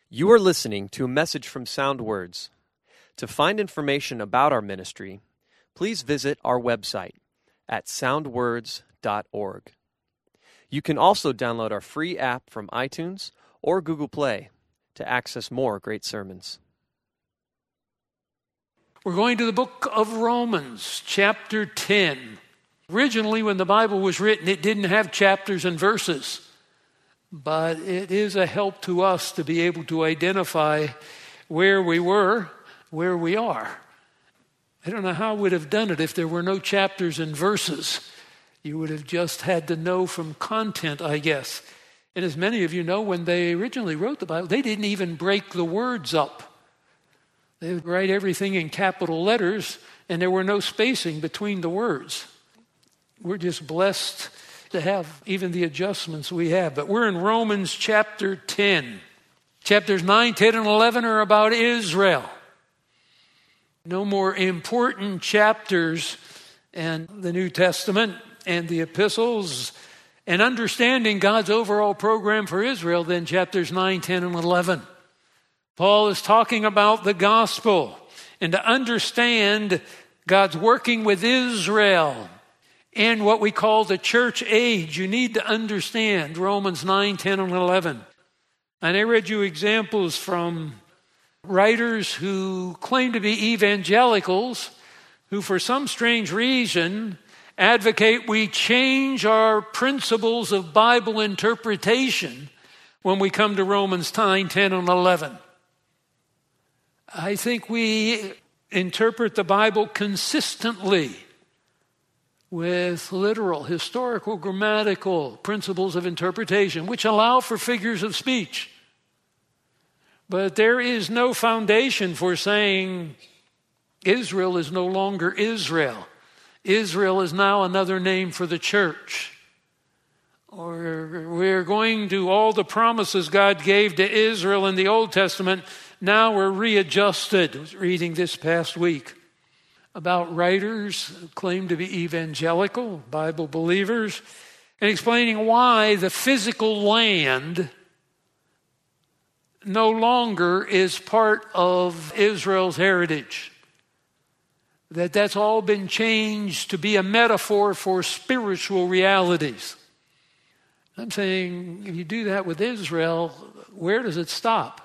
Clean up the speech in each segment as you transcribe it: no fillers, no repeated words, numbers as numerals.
You are listening to a message from Sound Words. To find information about our ministry, please visit our website at soundwords.org. You can also download our free app from iTunes or Google Play to access more great sermons. We're going to the book of Romans, chapter 10. Originally, when the Bible was written, it didn't have chapters and verses. But it is a help to us to be able to identify where we were, where we are. I don't know how we'd have done it if there were no chapters and verses. You would have just had to know from content, I guess. And as many of you know, when they originally wrote the Bible, they didn't even break the words up. They would write everything in capital letters, and there were no spacing between the words. We're just blessed to have even the adjustments we have. But we're in Romans chapter 10. Chapters 9, 10, and 11 are about Israel. No more important chapters in the New Testament and the epistles and understanding God's overall program for Israel than chapters 9, 10, and 11. Paul is talking about the gospel, and to understand God's working with Israel in what we call the church age, you need to understand Romans 9, 10, and 11. And I read you examples from writers who claim to be evangelicals, who for some strange reason advocate we change our principles of Bible interpretation when we come to Romans 9, 10, and 11. I think we interpret the Bible consistently with literal, historical, grammatical principles of interpretation, which allow for figures of speech. But there is no foundation for saying Israel is no longer Israel. Israel is now another name for the church. Or we're going to all the promises God gave to Israel in the Old Testament. Now we're readjusted. I was reading this past week about writers who claim to be evangelical, Bible believers, and explaining why the physical land no longer is part of Israel's heritage. That's all been changed to be a metaphor for spiritual realities. I'm saying if you do that with Israel, where does it stop?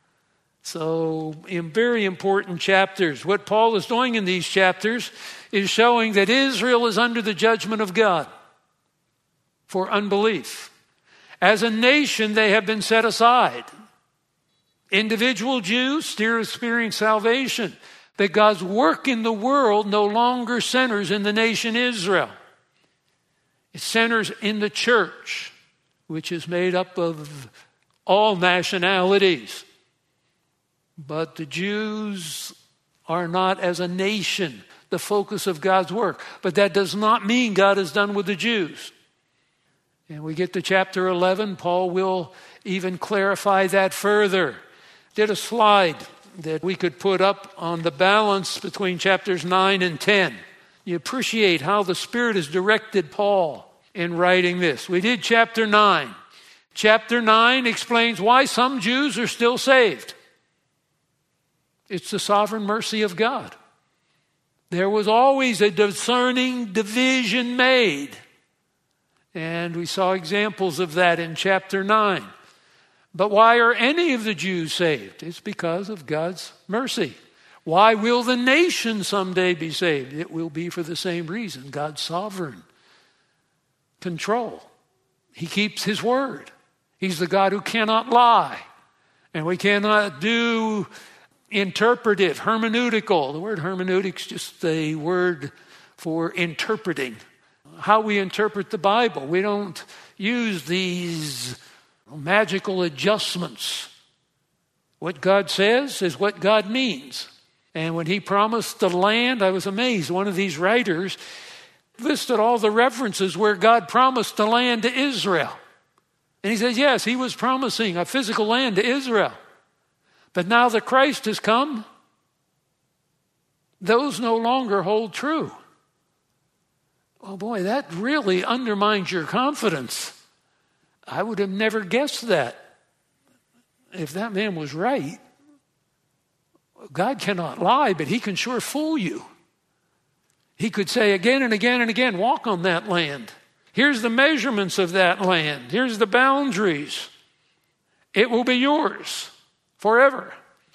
So, in very important chapters, what Paul is doing in these chapters is showing that Israel is under the judgment of God for unbelief. As a nation, they have been set aside. Individual Jews still experience salvation, but God's work in the world no longer centers in the nation Israel. It centers in the church, which is made up of all nationalities. But the Jews are not, as a nation, the focus of God's work. But that does not mean God is done with the Jews. And we get to chapter 11, Paul will even clarify that further. Did a slide that we could put up on the balance between chapters 9 and 10. You appreciate how the Spirit has directed Paul in writing this. We did chapter 9. Chapter 9 explains why some Jews are still saved. It's the sovereign mercy of God. There was always a discerning division made. And we saw examples of that in chapter 9. But why are any of the Jews saved? It's because of God's mercy. Why will the nation someday be saved? It will be for the same reason, God's sovereign control. He keeps his word. He's the God who cannot lie. And we cannot do interpretive, hermeneutical. The word hermeneutic is just a word for interpreting. How we interpret the Bible. We don't use these magical adjustments. What God says is what God means. And when he promised the land, I was amazed. One of these writers listed all the references where God promised the land to Israel. And he says, yes, he was promising a physical land to Israel. But now that Christ has come, those no longer hold true. Oh boy, that really undermines your confidence. I would have never guessed that. if that man was right, God cannot lie, but he can sure fool you. He could say again and again and again, walk on that land. Here's the measurements of that land. Here's the boundaries. It will be yours forever.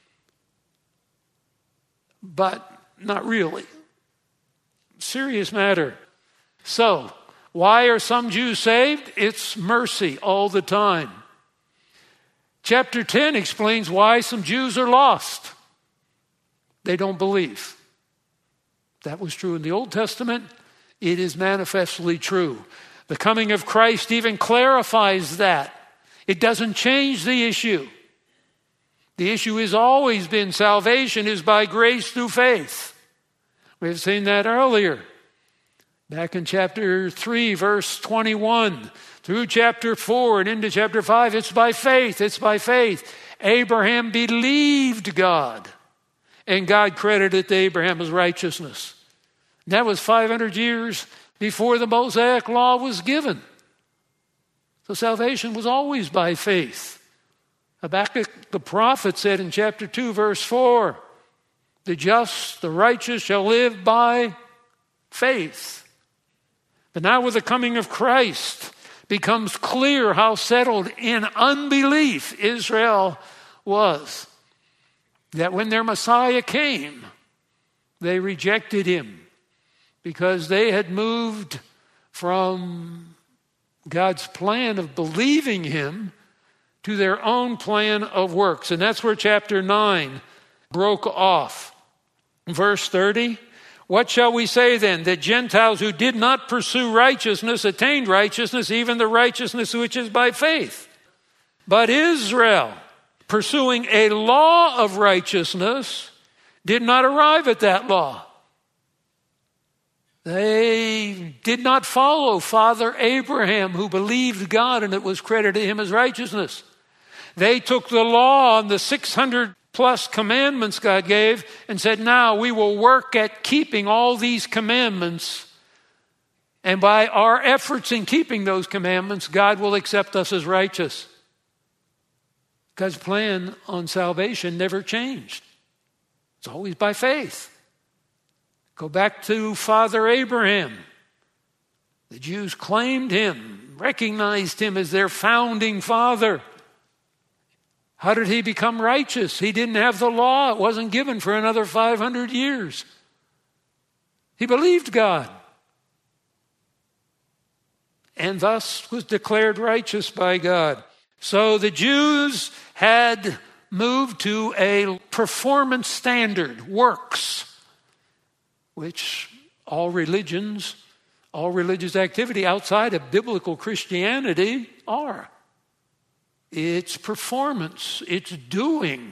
But not really. Serious matter. So, why are some Jews saved? It's mercy all the time. Chapter 10 explains why some Jews are lost. They don't believe. That was true in the Old Testament. It is manifestly true. The coming of Christ even clarifies that. It doesn't change the issue. The issue has always been salvation is by grace through faith. We've seen that earlier. Back in chapter 3, verse 21, through chapter 4 and into chapter 5, it's by faith. It's by faith. Abraham believed God, and God credited to Abraham as righteousness. And that was 500 years before the Mosaic law was given. So salvation was always by faith. Habakkuk the prophet said in chapter 2, verse 4, the just, the righteous shall live by faith. But now with the coming of Christ, becomes clear how settled in unbelief Israel was. That when their Messiah came, they rejected him because they had moved from God's plan of believing him to their own plan of works. And that's where chapter 9 broke off. Verse 30, what shall we say then? That Gentiles who did not pursue righteousness attained righteousness, even the righteousness which is by faith. But Israel, pursuing a law of righteousness, did not arrive at that law. They did not follow Father Abraham, who believed God and it was credited to him as righteousness. They took the law and the 600 plus commandments God gave and said, now we will work at keeping all these commandments. And by our efforts in keeping those commandments, God will accept us as righteous. God's plan on salvation never changed. It's always by faith. Go back to Father Abraham. The Jews claimed him, recognized him as their founding father. How did he become righteous? He didn't have the law. It wasn't given for another 500 years. He believed God and thus was declared righteous by God. So the Jews had moved to a performance standard, works, which all religious activity outside of biblical Christianity are. It's performance. It's doing.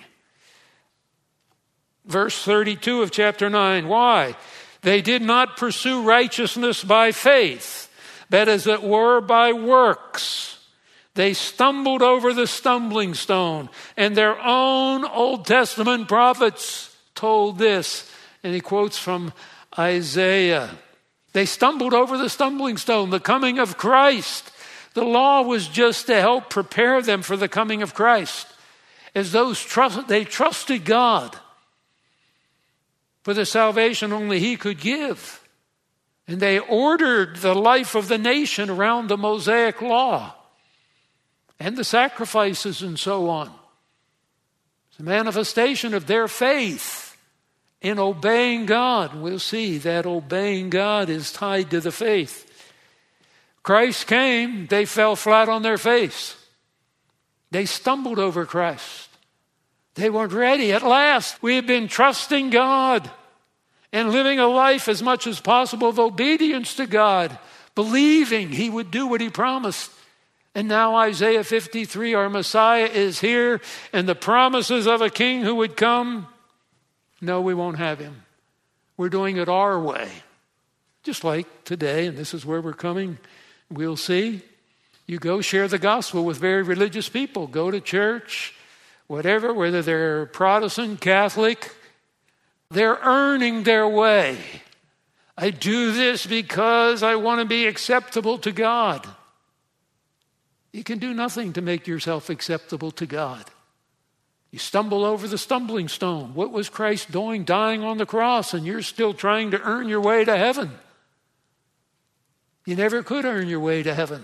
Verse 32 of chapter 9. Why? They did not pursue righteousness by faith, but as it were by works. They stumbled over the stumbling stone. And their own Old Testament prophets told this. And he quotes from Isaiah. They stumbled over the stumbling stone, the coming of Christ. The law was just to help prepare them for the coming of Christ. As those they trusted God for the salvation only he could give. And they ordered the life of the nation around the Mosaic law and the sacrifices and so on. It's a manifestation of their faith in obeying God. We'll see that obeying God is tied to the faith. Christ came, they fell flat on their face. They stumbled over Christ. They weren't ready. At last, we have been trusting God and living a life as much as possible of obedience to God, believing he would do what he promised. And now Isaiah 53, our Messiah is here, and the promises of a king who would come, no, we won't have him. We're doing it our way. Just like today, and this is where we're coming. We'll see. You go share the gospel with very religious people. Go to church, whatever, whether they're Protestant, Catholic. They're earning their way. I do this because I want to be acceptable to God. You can do nothing to make yourself acceptable to God. You stumble over the stumbling stone. What was Christ doing, dying on the cross, and you're still trying to earn your way to heaven? You never could earn your way to heaven.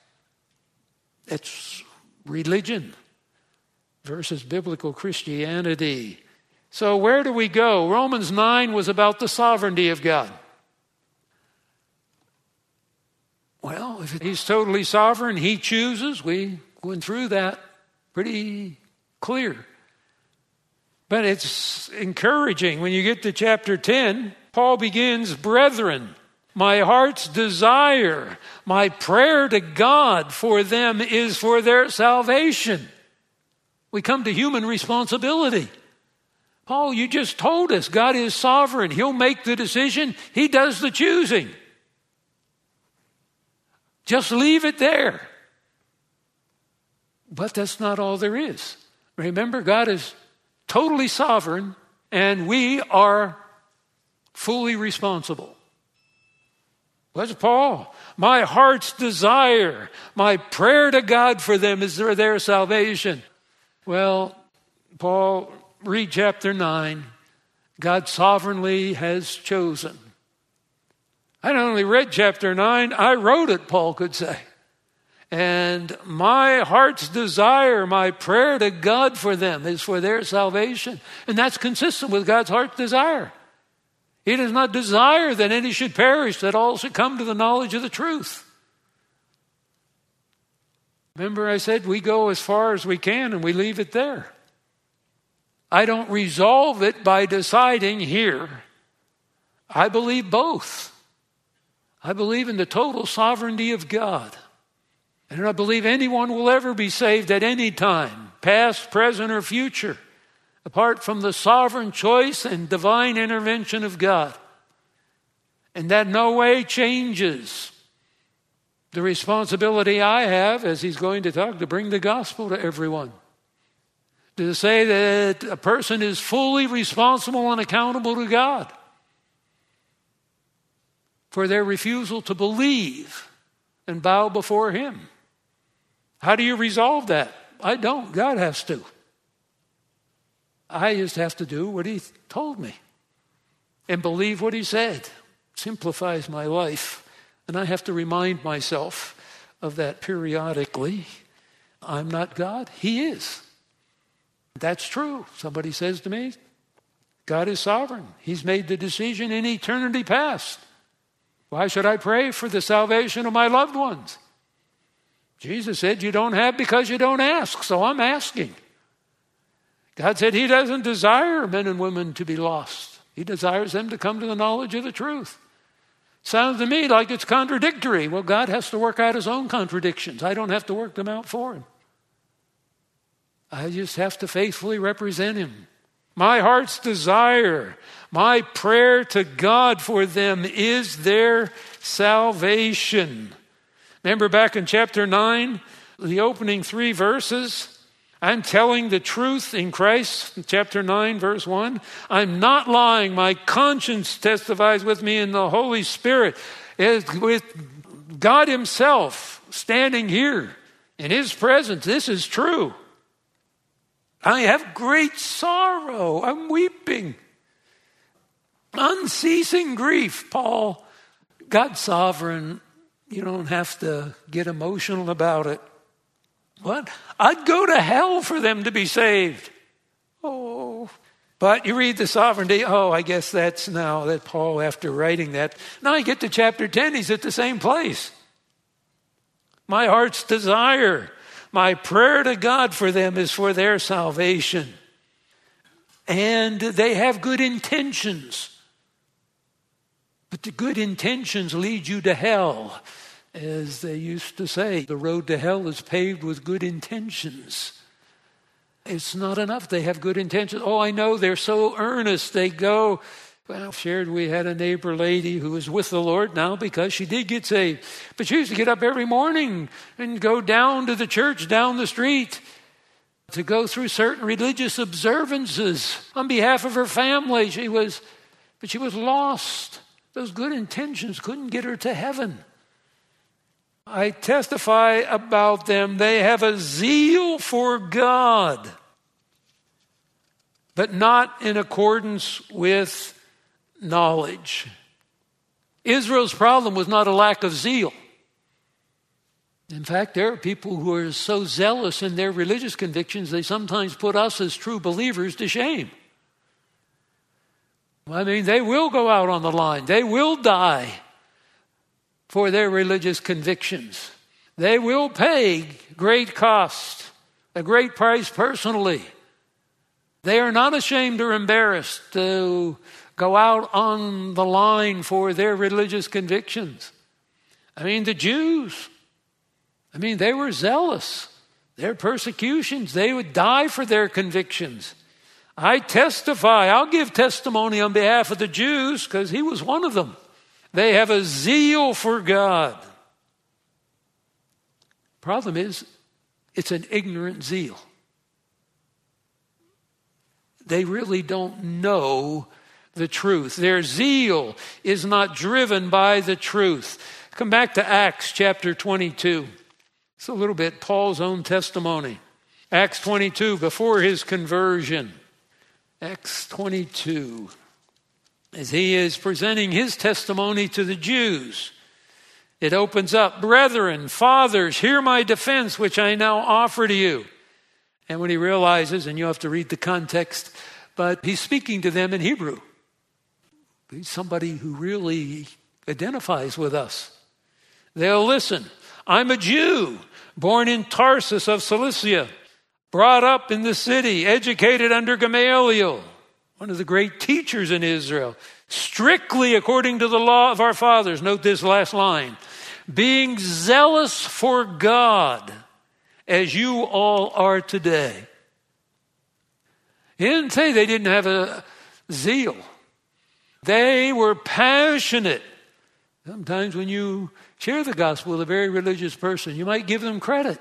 It's religion versus biblical Christianity. So where do we go? Romans 9 was about the sovereignty of God. Well, if he's totally sovereign, he chooses. We went through that pretty clear. But it's encouraging. When you get to chapter 10, Paul begins, brethren, my heart's desire, my prayer to God for them is for their salvation. We come to human responsibility. Paul, you just told us God is sovereign. He'll make the decision. He does the choosing. Just leave it there. But that's not all there is. Remember, God is totally sovereign, and we are fully responsible. What's Paul? My heart's desire, my prayer to God for them is for their salvation. Well, Paul, read chapter 9. God sovereignly has chosen. I not only read chapter 9, I wrote it, Paul could say. And my heart's desire, my prayer to God for them is for their salvation. And that's consistent with God's heart's desire. He does not desire that any should perish, that all should come to the knowledge of the truth. Remember I said we go as far as we can and we leave it there. I don't resolve it by deciding here. I believe both. I believe in the total sovereignty of God. I do not believe anyone will ever be saved at any time, past, present, or future, apart from the sovereign choice and divine intervention of God. And that no way changes the responsibility I have, as he's going to talk, to bring the gospel to everyone. To say that a person is fully responsible and accountable to God for their refusal to believe and bow before him. How do you resolve that? I don't. God has to. I just have to do what he told me and believe what he said. Simplifies my life. And I have to remind myself of that periodically. I'm not God. He is. That's true. Somebody says to me, God is sovereign. He's made the decision in eternity past. Why should I pray for the salvation of my loved ones? Jesus said, you don't have because you don't ask, so I'm asking. God said he doesn't desire men and women to be lost. He desires them to come to the knowledge of the truth. Sounds to me like it's contradictory. Well, God has to work out his own contradictions. I don't have to work them out for him. I just have to faithfully represent him. My heart's desire, my prayer to God for them is their salvation. Remember back in chapter 9, the opening 3 verses? I'm telling the truth in Christ, chapter 9, verse 1. I'm not lying. My conscience testifies with me in the Holy Spirit. With God himself standing here in his presence, this is true. I have great sorrow. I'm weeping. Unceasing grief, Paul. God's sovereign. You don't have to get emotional about it. What? I'd go to hell for them to be saved. Oh. But you read the sovereignty. Oh, I guess that's now that Paul, after writing that. Now you get to chapter 10, he's at the same place. My heart's desire, my prayer to God for them is for their salvation. And they have good intentions. But the good intentions lead you to hell. As they used to say, the road to hell is paved with good intentions. It's not enough. They have good intentions. Oh, I know, they're so earnest. They go. Well, we had a neighbor lady who is with the Lord now because she did get saved. But she used to get up every morning and go down to the church down the street to go through certain religious observances on behalf of her family. She was lost. Those good intentions couldn't get her to heaven. I testify about them. They have a zeal for God. but not in accordance with knowledge. Israel's problem was not a lack of zeal. In fact, there are people who are so zealous in their religious convictions, they sometimes put us as true believers to shame. I mean, they will go out on the line. They will die for their religious convictions. They will pay great cost, a great price personally. They are not ashamed or embarrassed to go out on the line for their religious convictions. I mean, the Jews, they were zealous. Their persecutions, they would die for their convictions. I testify, I'll give testimony on behalf of the Jews because he was one of them. They have a zeal for God. Problem is, it's an ignorant zeal. They really don't know the truth. Their zeal is not driven by the truth. Come back to Acts chapter 22. It's a little bit Paul's own testimony. Acts 22, before his conversion. Acts 22, as he is presenting his testimony to the Jews. It opens up, "Brethren, fathers, hear my defense, which I now offer to you." And when he realizes, and you have to read the context, but he's speaking to them in Hebrew. He's somebody who really identifies with us. They'll listen. "I'm a Jew, born in Tarsus of Cilicia, brought up in the city, educated under Gamaliel," one of the great teachers in Israel, "strictly according to the law of our fathers." Note this last line. "Being zealous for God, as you all are today." He didn't say they didn't have a zeal. They were passionate. Sometimes when you share the gospel with a very religious person, you might give them credit.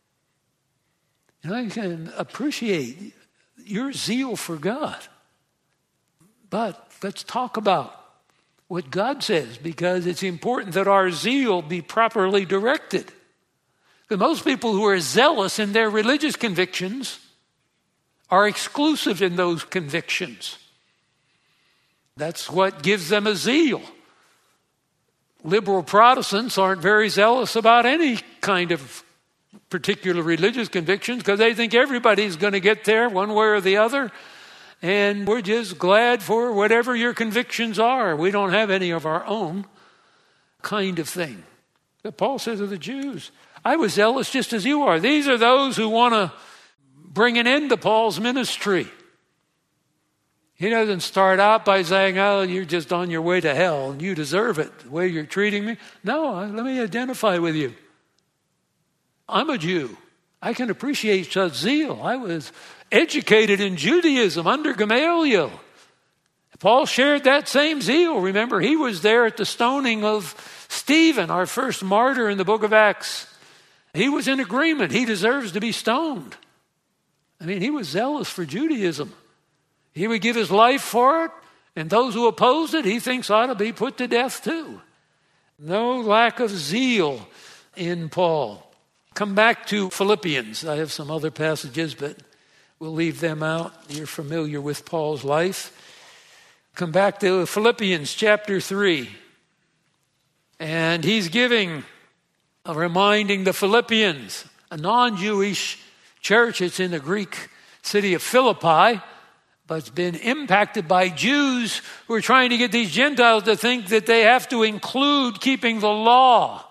You can appreciate your zeal for God. But let's talk about what God says, because it's important that our zeal be properly directed. But most people who are zealous in their religious convictions are exclusive in those convictions. That's what gives them a zeal. Liberal Protestants aren't very zealous about any kind of particular religious convictions because they think everybody's going to get there one way or the other. And we're just glad for whatever your convictions are. We don't have any of our own kind of thing. But Paul says to the Jews, I was zealous just as you are. These are those who want to bring an end to Paul's ministry. He doesn't start out by saying, oh, you're just on your way to hell and you deserve it, the way you're treating me. No, let me identify with you. I'm a Jew. I can appreciate such zeal. I was educated in Judaism under Gamaliel. Paul shared that same zeal. Remember, he was there at the stoning of Stephen, our first martyr in the book of Acts. He was in agreement. He deserves to be stoned. He was zealous for Judaism. He would give his life for it, and those who opposed it, he thinks ought to be put to death too. No lack of zeal in Paul. Come back to Philippians. I have some other passages, but we'll leave them out. You're familiar with Paul's life. Come back to Philippians chapter 3. And he's reminding the Philippians, a non-Jewish church. It's in the Greek city of Philippi, but it's been impacted by Jews who are trying to get these Gentiles to think that they have to include keeping the law.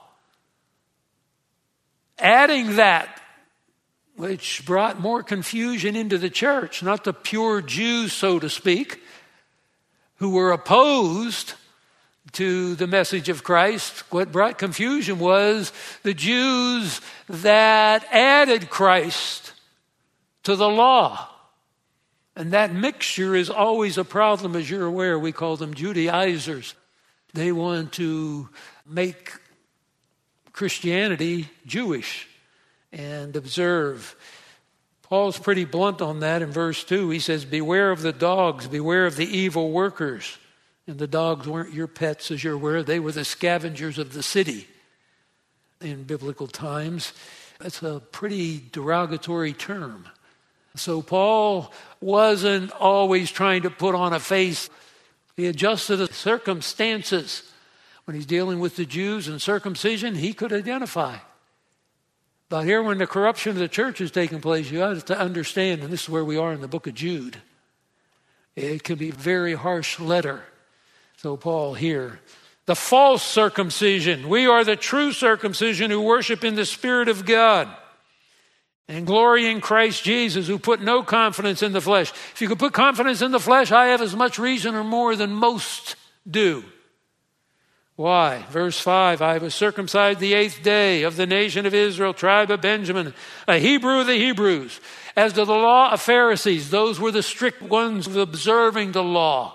Adding that, which brought more confusion into the church, not the pure Jews, so to speak, who were opposed to the message of Christ. What brought confusion was the Jews that added Christ to the law. And that mixture is always a problem, as you're aware. We call them Judaizers. They want to make Christianity Jewish and observe. Paul's pretty blunt on that in verse 2. He says, beware of the dogs, beware of the evil workers. And the dogs weren't your pets, as you're aware. They were the scavengers of the city in biblical times. That's a pretty derogatory term. So Paul wasn't always trying to put on a face. He adjusted the circumstances. When he's dealing with the Jews and circumcision, he could identify. But here, when the corruption of the church is taking place, you have to understand, and this is where we are in the book of Jude, it can be a very harsh letter. So Paul here, the false circumcision. We are the true circumcision who worship in the Spirit of God and glory in Christ Jesus, who put no confidence in the flesh. If you could put confidence in the flesh, I have as much reason or more than most do. Why? Verse 5, I was circumcised the 8th day of the nation of Israel, tribe of Benjamin, a Hebrew of the Hebrews. As to the law of Pharisees, those were the strict ones of observing the law.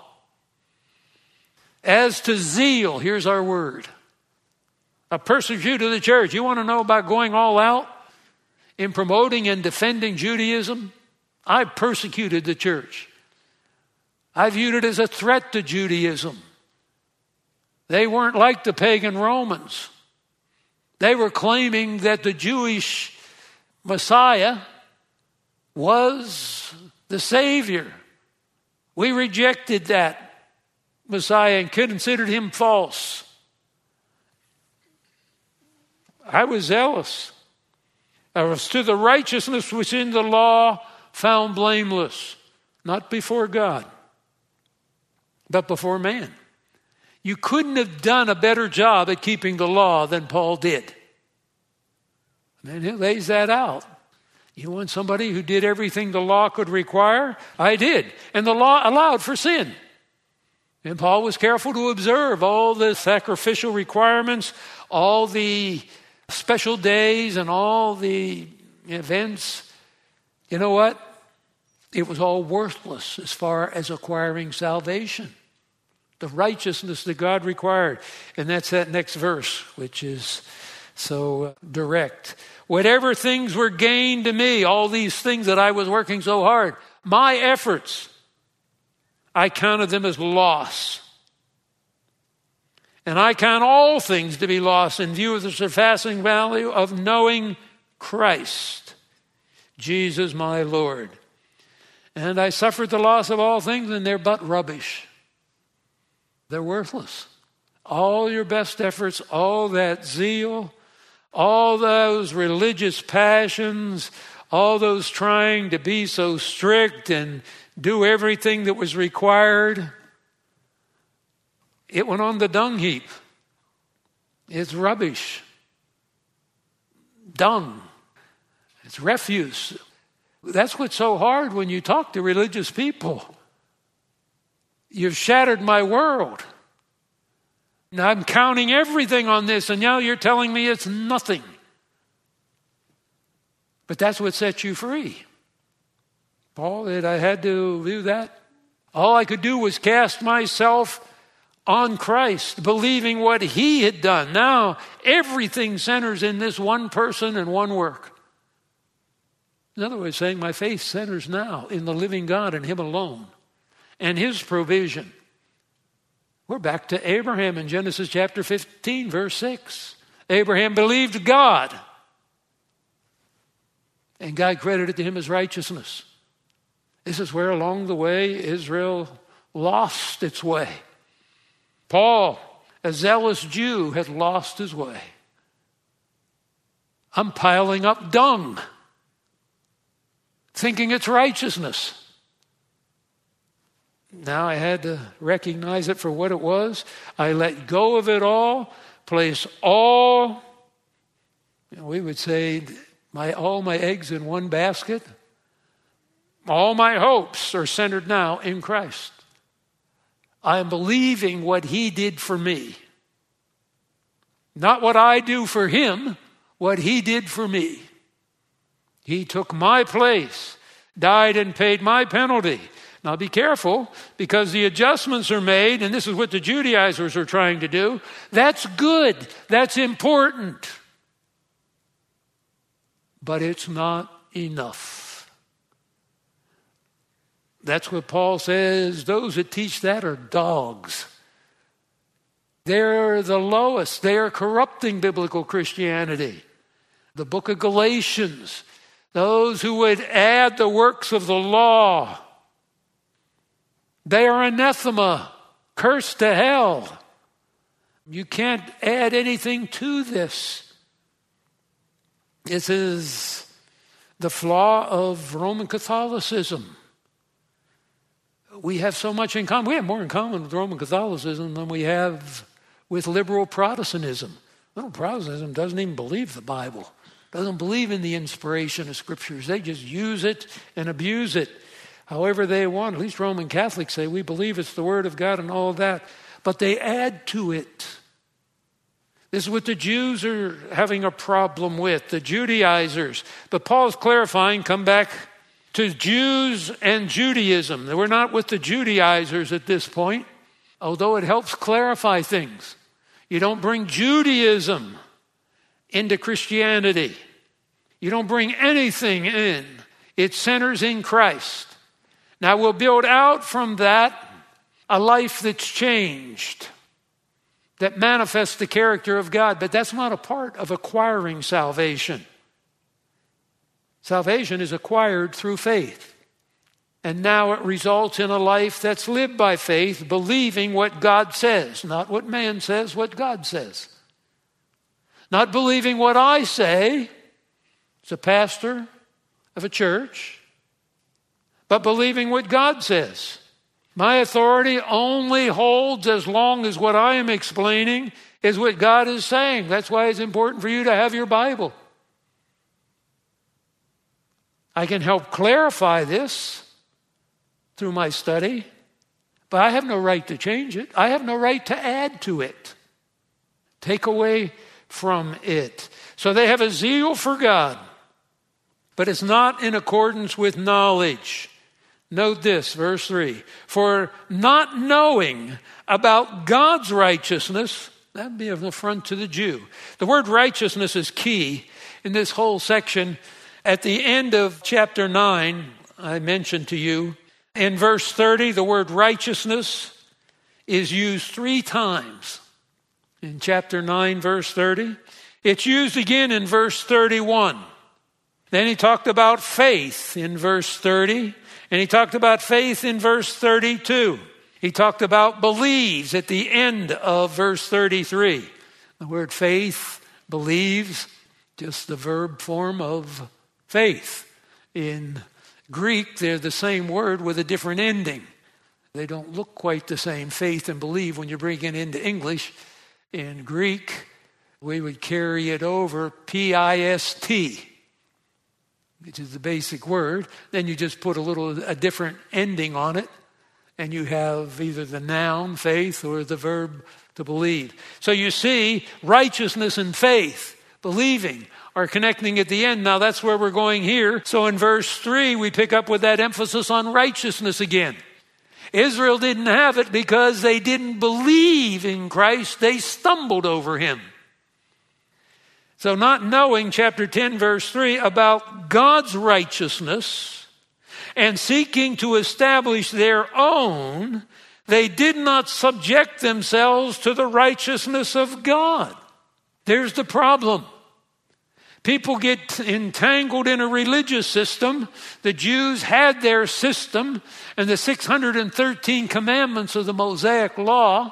As to zeal, here's our word, a persecutor of the church. You want to know about going all out in promoting and defending Judaism? I persecuted the church. I viewed it as a threat to Judaism. They weren't like the pagan Romans. They were claiming that the Jewish Messiah was the Savior. We rejected that Messiah and considered him false. I was zealous. I was to the righteousness which in the law found blameless, not before God, but before man. You couldn't have done a better job at keeping the law than Paul did. And he lays that out. You want somebody who did everything the law could require? I did. And the law allowed for sin. And Paul was careful to observe all the sacrificial requirements, all the special days, and all the events. You know what? It was all worthless as far as acquiring salvation. The righteousness that God required. And that's that next verse, which is so direct. Whatever things were gained to me, all these things that I was working so hard, my efforts, I counted them as loss. And I count all things to be lost in view of the surpassing value of knowing Christ, Jesus my Lord. And I suffered the loss of all things, and they're but rubbish. They're worthless. All your best efforts, all that zeal, all those religious passions, all those trying to be so strict and do everything that was required, it went on the dung heap. It's rubbish. Dung. It's refuse. That's what's so hard when you talk to religious people. You've shattered my world. Now I'm counting everything on this, and now you're telling me it's nothing. But that's what sets you free. Paul, that I had to do that. All I could do was cast myself on Christ, believing what he had done. Now everything centers in this one person and one work. In other words, saying my faith centers now in the living God and him alone and his provision. We're back to Abraham in Genesis chapter 15, verse 6. Abraham believed God, and God credited to him as righteousness. This is where along the way Israel lost its way. Paul, a zealous Jew, had lost his way. I'm piling up dung, thinking it's righteousness. Now I had to recognize it for what it was. I let go of it all, place all, we would say, all my eggs in one basket. All my hopes are centered now in Christ. I am believing what he did for me. Not what I do for him, what he did for me. He took my place, died and paid my penalty. Now be careful, because the adjustments are made, and this is what the Judaizers are trying to do. That's good. That's important. But it's not enough. That's what Paul says. Those that teach that are dogs. They're the lowest. They are corrupting biblical Christianity. The book of Galatians, those who would add the works of the law, they are anathema, cursed to hell. You can't add anything to this. This is the flaw of Roman Catholicism. We have so much in common. We have more in common with Roman Catholicism than we have with liberal Protestantism. Liberal Protestantism doesn't even believe the Bible, doesn't believe in the inspiration of Scriptures. They just use it and abuse it however they want. At least Roman Catholics say, we believe it's the Word of God and all of that. But they add to it. This is what the Jews are having a problem with, the Judaizers. But Paul's clarifying, come back to Jews and Judaism. We're not with the Judaizers at this point, although it helps clarify things. You don't bring Judaism into Christianity. You don't bring anything in. It centers in Christ. Now we'll build out from that a life that's changed, that manifests the character of God, but that's not a part of acquiring salvation. Salvation is acquired through faith. And now it results in a life that's lived by faith, believing what God says, not what man says, what God says. Not believing what I say as a pastor of a church, but believing what God says. My authority only holds as long as what I am explaining is what God is saying. That's why it's important for you to have your Bible. I can help clarify this through my study, but I have no right to change it. I have no right to add to it, take away from it. So they have a zeal for God, but it's not in accordance with knowledge. Note this, verse 3. For not knowing about God's righteousness, that would be an affront to the Jew. The word righteousness is key in this whole section. At the end of chapter 9, I mentioned to you, in verse 30, the word righteousness is used 3 times. In chapter 9, verse 30. It's used again in verse 31. Then he talked about faith in verse 30. And he talked about faith in verse 32. He talked about believes at the end of verse 33. The word faith, believes, just the verb form of faith. In Greek, they're the same word with a different ending. They don't look quite the same, faith and believe, when you bring it into English. In Greek, we would carry it over P-I-S-T, which is the basic word. Then you just put a different ending on it, and you have either the noun, faith, or the verb to believe. So you see, righteousness and faith, believing, are connecting at the end. Now that's where we're going here. So in verse 3, we pick up with that emphasis on righteousness again. Israel didn't have it because they didn't believe in Christ. They stumbled over him. So not knowing, chapter 10, verse 3, about God's righteousness and seeking to establish their own, they did not subject themselves to the righteousness of God. There's the problem. People get entangled in a religious system. The Jews had their system and the 613 commandments of the Mosaic Law.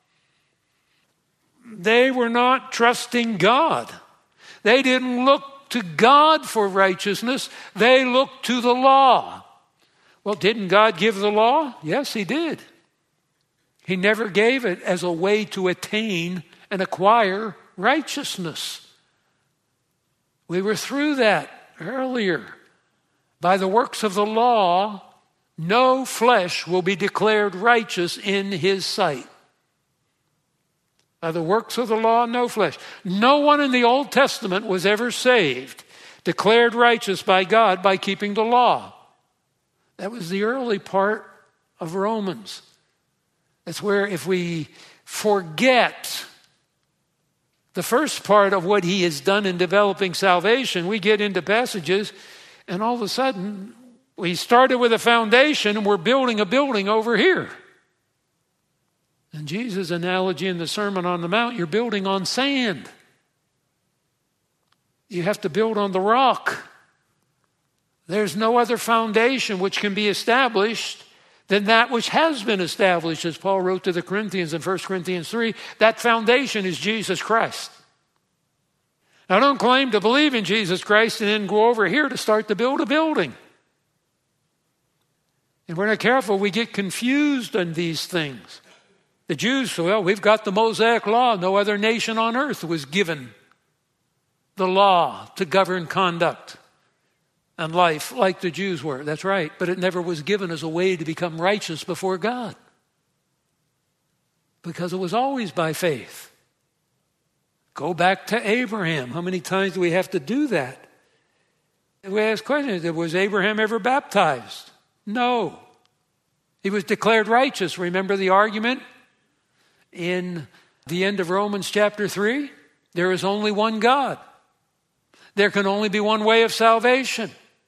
They were not trusting God. They didn't look to God for righteousness. They looked to the law. Well, didn't God give the law? Yes, he did. He never gave it as a way to attain and acquire righteousness. We were through that earlier. By the works of the law, no flesh will be declared righteous in his sight. By the works of the law, no flesh. No one in the Old Testament was ever saved, declared righteous by God by keeping the law. That was the early part of Romans. That's where if we forget the first part of what he has done in developing salvation, we get into passages and all of a sudden we started with a foundation and we're building a building over here. And Jesus' analogy in the Sermon on the Mount, you're building on sand. You have to build on the rock. There's no other foundation which can be established than that which has been established, as Paul wrote to the Corinthians in 1 Corinthians 3. That foundation is Jesus Christ. Now, don't claim to believe in Jesus Christ and then go over here to start to build a building. And we're not careful, we get confused on these things. The Jews, well, we've got the Mosaic law. No other nation on earth was given the law to govern conduct and life like the Jews were. That's right, but it never was given as a way to become righteous before God, because it was always by faith. Go back to Abraham. How many times do we have to do that? We ask questions. Was Abraham ever baptized? No. He was declared righteous. Remember the argument in the end of Romans chapter 3? There is only one God. There can only be one way of salvation.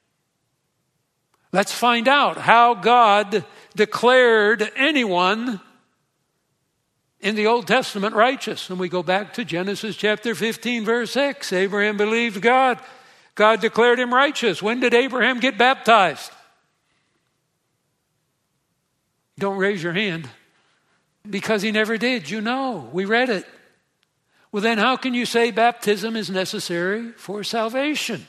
Let's find out how God declared anyone in the Old Testament righteous. And we go back to Genesis chapter 15, verse 6. Abraham believed God. God declared him righteous. When did Abraham get baptized? Don't raise your hand. Because he never did. You know, we read it. Well, then how can you say baptism is necessary for salvation?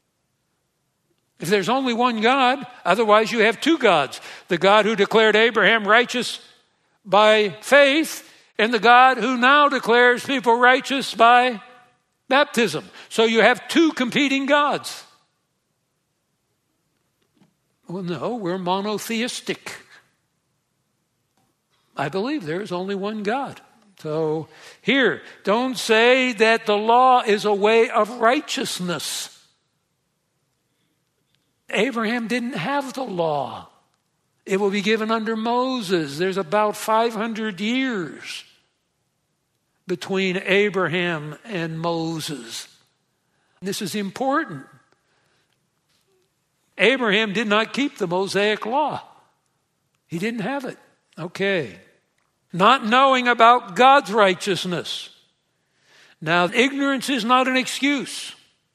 If there's only one God, otherwise you have two gods. The God who declared Abraham righteous by faith, and the God who now declares people righteous by baptism. So you have two competing gods. Well, no, we're monotheistic. I believe there is only one God. So here, don't say that the law is a way of righteousness. Abraham didn't have the law. It will be given under Moses. There's about 500 years between Abraham and Moses. This is important. Abraham did not keep the Mosaic law. He didn't have it. Okay. Not knowing about God's righteousness. Now, ignorance is not an excuse.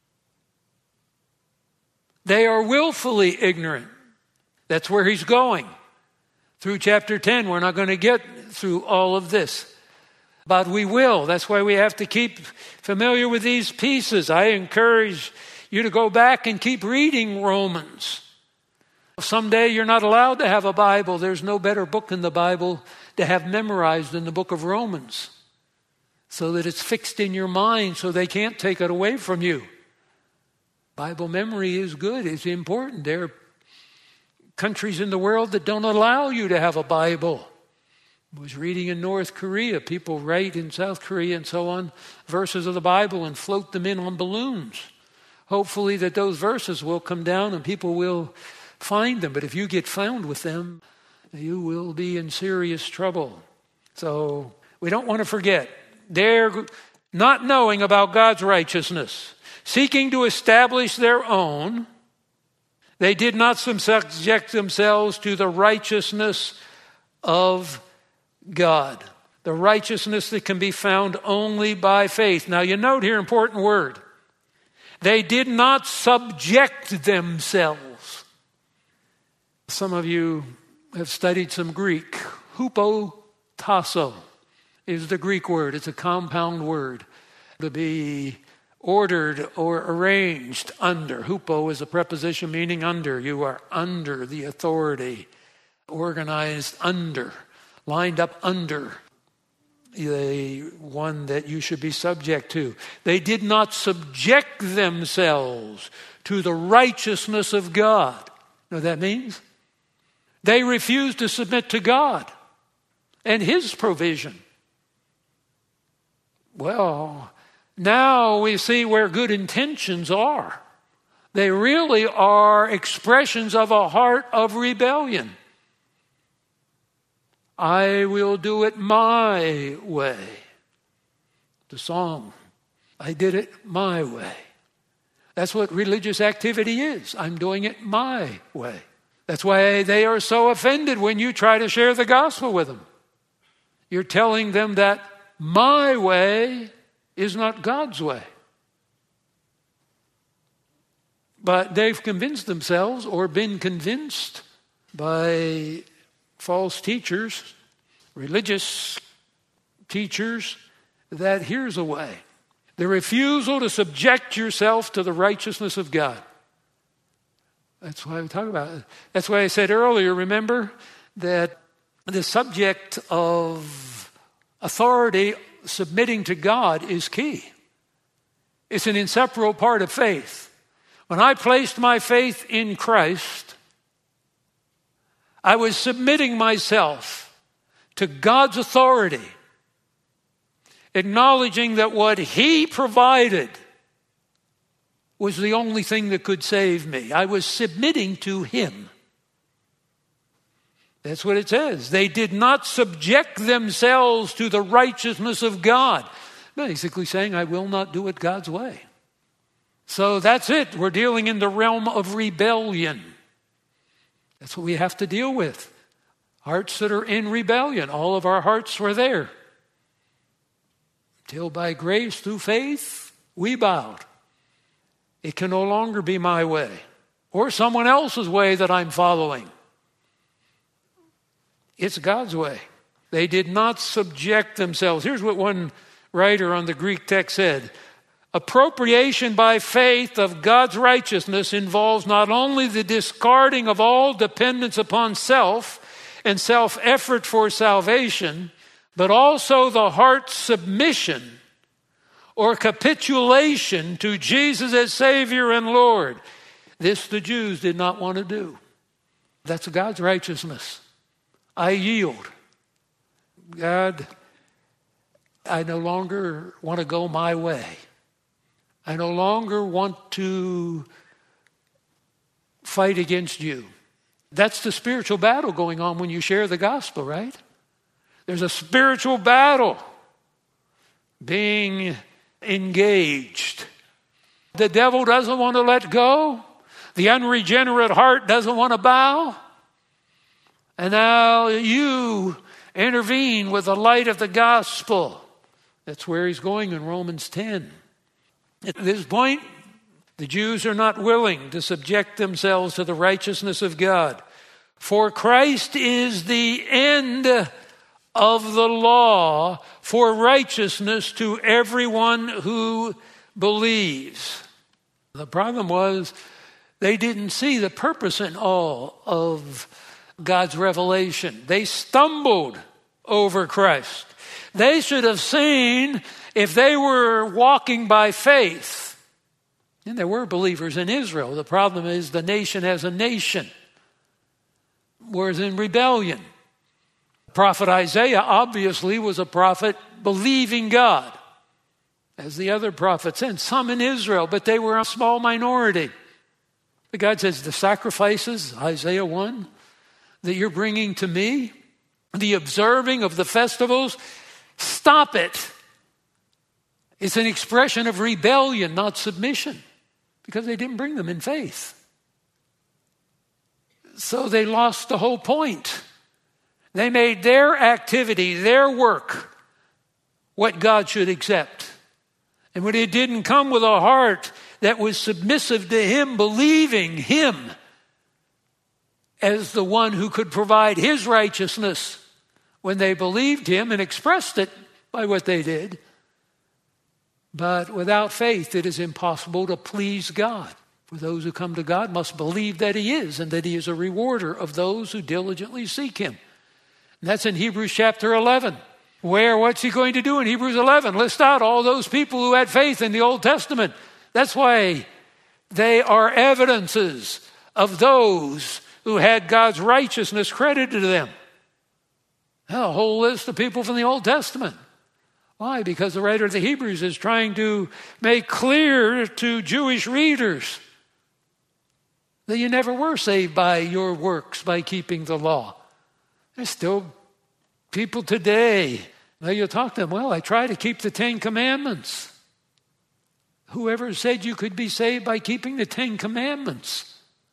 They are willfully ignorant. That's where he's going. Through chapter 10, we're not going to get through all of this. But we will. That's why we have to keep familiar with these pieces. I encourage you to go back and keep reading Romans. Someday you're not allowed to have a Bible. There's no better book in the Bible to have memorized than the book of Romans, so that it's fixed in your mind so they can't take it away from you. Bible memory is good. It's important. There are countries in the world that don't allow you to have a Bible. I was reading in North Korea, people write in South Korea and so on, verses of the Bible and float them in on balloons. Hopefully that those verses will come down and people will find them. But if you get found with them, you will be in serious trouble. So we don't want to forget. They're not knowing about God's righteousness, seeking to establish their own. They did not subject themselves to the righteousness of God, the righteousness that can be found only by faith. Now you note here, important word. They did not subject themselves. Some of you have studied some Greek. Hupotasso is the Greek word. It's a compound word. To be ordered or arranged under. Hupo is a preposition meaning under. You are under the authority. Organized under. Lined up under the one that you should be subject to. They did not subject themselves to the righteousness of God. You know what that means? They refused to submit to God and His provision. Well, now we see where good intentions are. They really are expressions of a heart of rebellion. I will do it my way. The song, I did it my way. That's what religious activity is. I'm doing it my way. That's why they are so offended when you try to share the gospel with them. You're telling them that my way is not God's way. But they've convinced themselves or been convinced by false teachers, religious teachers, that here's a way. The refusal to subject yourself to the righteousness of God. That's why we talk about it. That's why I said earlier, remember, that the subject of authority submitting to God is key. It's an inseparable part of faith. When I placed my faith in Christ, I was submitting myself to God's authority, acknowledging that what He provided was the only thing that could save me. I was submitting to Him. That's what it says. They did not subject themselves to the righteousness of God. Basically saying, I will not do it God's way. So that's it. We're dealing in the realm of rebellion. That's what we have to deal with. Hearts that are in rebellion. All of our hearts were there. Till by grace through faith, we bowed. It can no longer be my way or someone else's way that I'm following. It's God's way. They did not subject themselves. Here's what one writer on the Greek text said. Appropriation by faith of God's righteousness involves not only the discarding of all dependence upon self and self-effort for salvation, but also the heart's submission or capitulation to Jesus as Savior and Lord. This the Jews did not want to do. That's God's righteousness. I yield. God, I no longer want to go my way. I no longer want to fight against you. That's the spiritual battle going on when you share the gospel, right? There's a spiritual battle being engaged. The devil doesn't want to let go. The unregenerate heart doesn't want to bow. And now you intervene with the light of the gospel. That's where he's going in Romans 10. At this point, the Jews are not willing to subject themselves to the righteousness of God. For Christ is the end of the law for righteousness to everyone who believes. The problem was they didn't see the purpose in all of God's revelation. They stumbled over Christ. They should have seen, if they were walking by faith, and there were believers in Israel. The problem is the nation as a nation was in rebellion. Prophet Isaiah obviously was a prophet believing God, as the other prophets, and some in Israel, but they were a small minority. But God says, the sacrifices, Isaiah 1, that you're bringing to me, the observing of the festivals, stop it. It's an expression of rebellion, not submission, because they didn't bring them in faith. So they lost the whole point. They made their activity, their work, what God should accept. And when it didn't come with a heart that was submissive to Him, believing Him as the one who could provide His righteousness, when they believed Him and expressed it by what they did. But without faith, it is impossible to please God. For those who come to God must believe that He is, and that He is a rewarder of those who diligently seek Him. And that's in Hebrews chapter 11. What's He going to do in Hebrews 11? List out all those people who had faith in the Old Testament. That's why they are evidences of those who had God's righteousness credited to them. A whole list of people from the Old Testament. Why? Because the writer of the Hebrews is trying to make clear to Jewish readers that you never were saved by your works, by keeping the law. There's still people today. Now you'll talk to them, well, I try to keep the 10 Commandments. Whoever said you could be saved by keeping the 10 Commandments?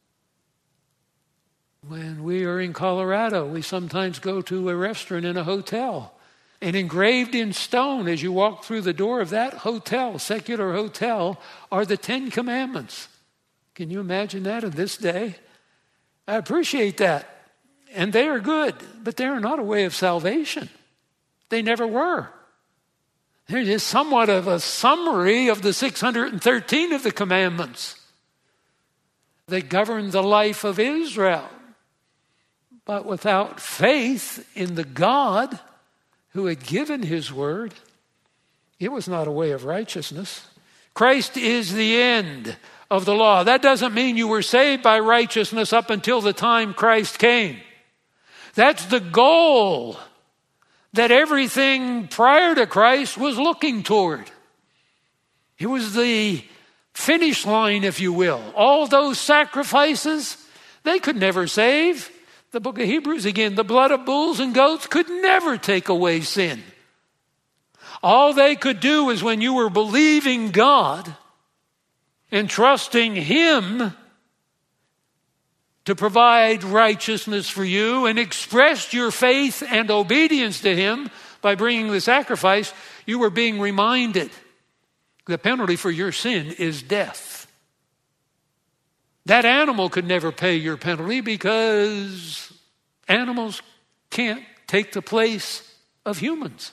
When we are in Colorado, we sometimes go to a restaurant in a hotel. And engraved in stone as you walk through the door of that hotel, secular hotel, are the 10 Commandments. Can you imagine that in this day? I appreciate that. And they are good, but they are not a way of salvation. They never were. They're just somewhat of a summary of the 613 of the commandments that govern the life of Israel. But without faith in the God who had given his word, it was not a way of righteousness. Christ is the end of the law. That doesn't mean you were saved by righteousness up until the time Christ came. That's the goal that everything prior to Christ was looking toward. It was the finish line, if you will. All those sacrifices, they could never save. The book of Hebrews again, the blood of bulls and goats could never take away sin. All they could do is when you were believing God and trusting him to provide righteousness for you and expressed your faith and obedience to him by bringing the sacrifice, you were being reminded the penalty for your sin is death. That animal could never pay your penalty because animals can't take the place of humans.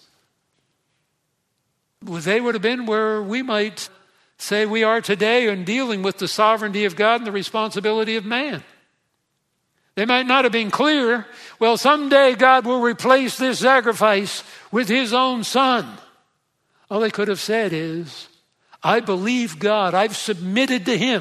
They would have been where we might say we are today in dealing with the sovereignty of God and the responsibility of man. They might not have been clear. Well, someday God will replace this sacrifice with his own son. All they could have said is, I believe God. I've submitted to him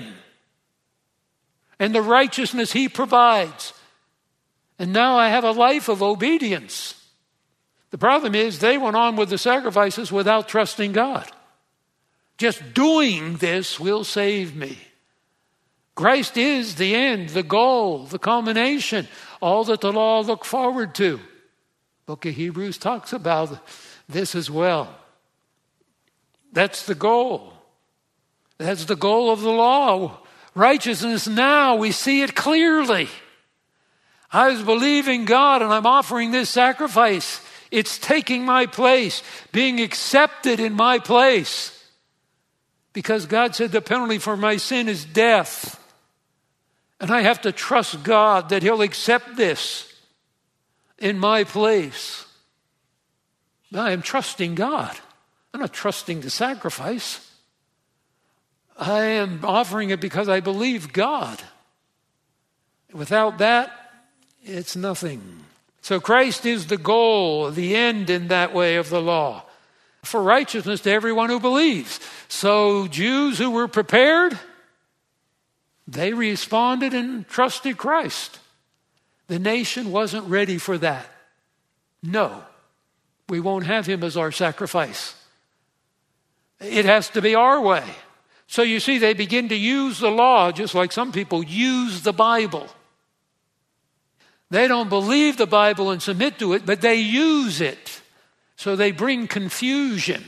and the righteousness he provides. And now I have a life of obedience. The problem is they went on with the sacrifices without trusting God. Just doing this will save me. Christ is the end, the goal, the culmination, all that the law looked forward to. The book of Hebrews talks about this as well. That's the goal. That's the goal of the law. Righteousness now, we see it clearly. I was believing God and I'm offering this sacrifice. It's taking my place, being accepted in my place. Because God said the penalty for my sin is death. And I have to trust God that he'll accept this in my place. I am trusting God. I'm not trusting the sacrifice. I am offering it because I believe God. Without that, it's nothing. So Christ is the goal, the end in that way of the law, for righteousness to everyone who believes. So Jews who were prepared, they responded and trusted Christ. The nation wasn't ready for that. No, we won't have him as our sacrifice. It has to be our way. So you see, they begin to use the law just like some people use the Bible. They don't believe the Bible and submit to it, but they use it. So they bring confusion.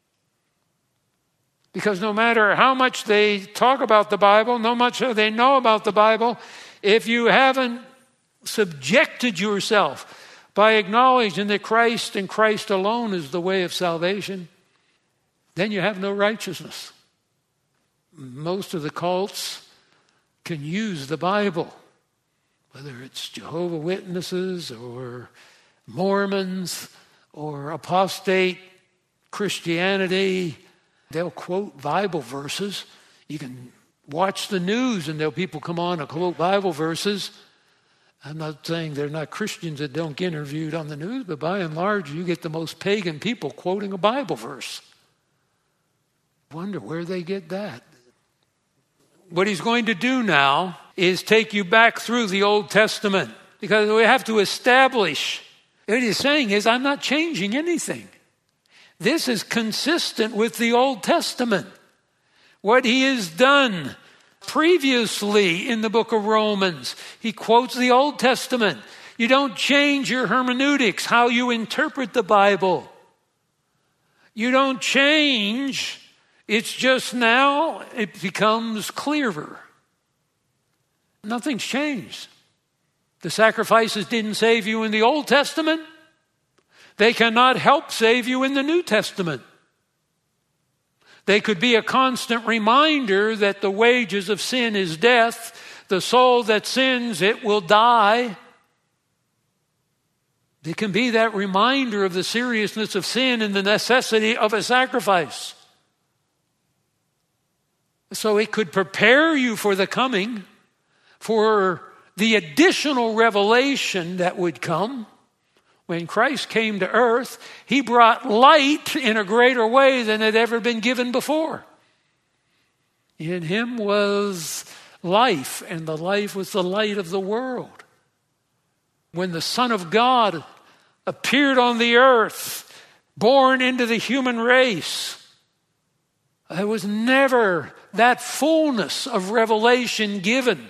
Because no matter how much they talk about the Bible, no much they know about the Bible, if you haven't subjected yourself by acknowledging that Christ and Christ alone is the way of salvation, then you have no righteousness. Most of the cults can use the Bible, whether it's Jehovah's Witnesses or Mormons or apostate Christianity. They'll quote Bible verses. You can watch the news and there'll people come on and quote Bible verses. I'm not saying they're not Christians that don't get interviewed on the news, but by and large, you get the most pagan people quoting a Bible verse. Wonder where they get that. What he's going to do now is take you back through the Old Testament, because we have to establish. What he's saying is, I'm not changing anything. This is consistent with the Old Testament. What he has done previously in the book of Romans, he quotes the Old Testament. You don't change your hermeneutics, how you interpret the Bible. You don't change. It's just now it becomes clearer. Nothing's changed. The sacrifices didn't save you in the Old Testament. They cannot help save you in the New Testament. They could be a constant reminder that the wages of sin is death. The soul that sins, it will die. It can be that reminder of the seriousness of sin and the necessity of a sacrifice. So it could prepare you for the coming, for the additional revelation that would come. When Christ came to earth, he brought light in a greater way than had ever been given before. In him was life, and the life was the light of the world. When the Son of God appeared on the earth, born into the human race, there was never that fullness of revelation given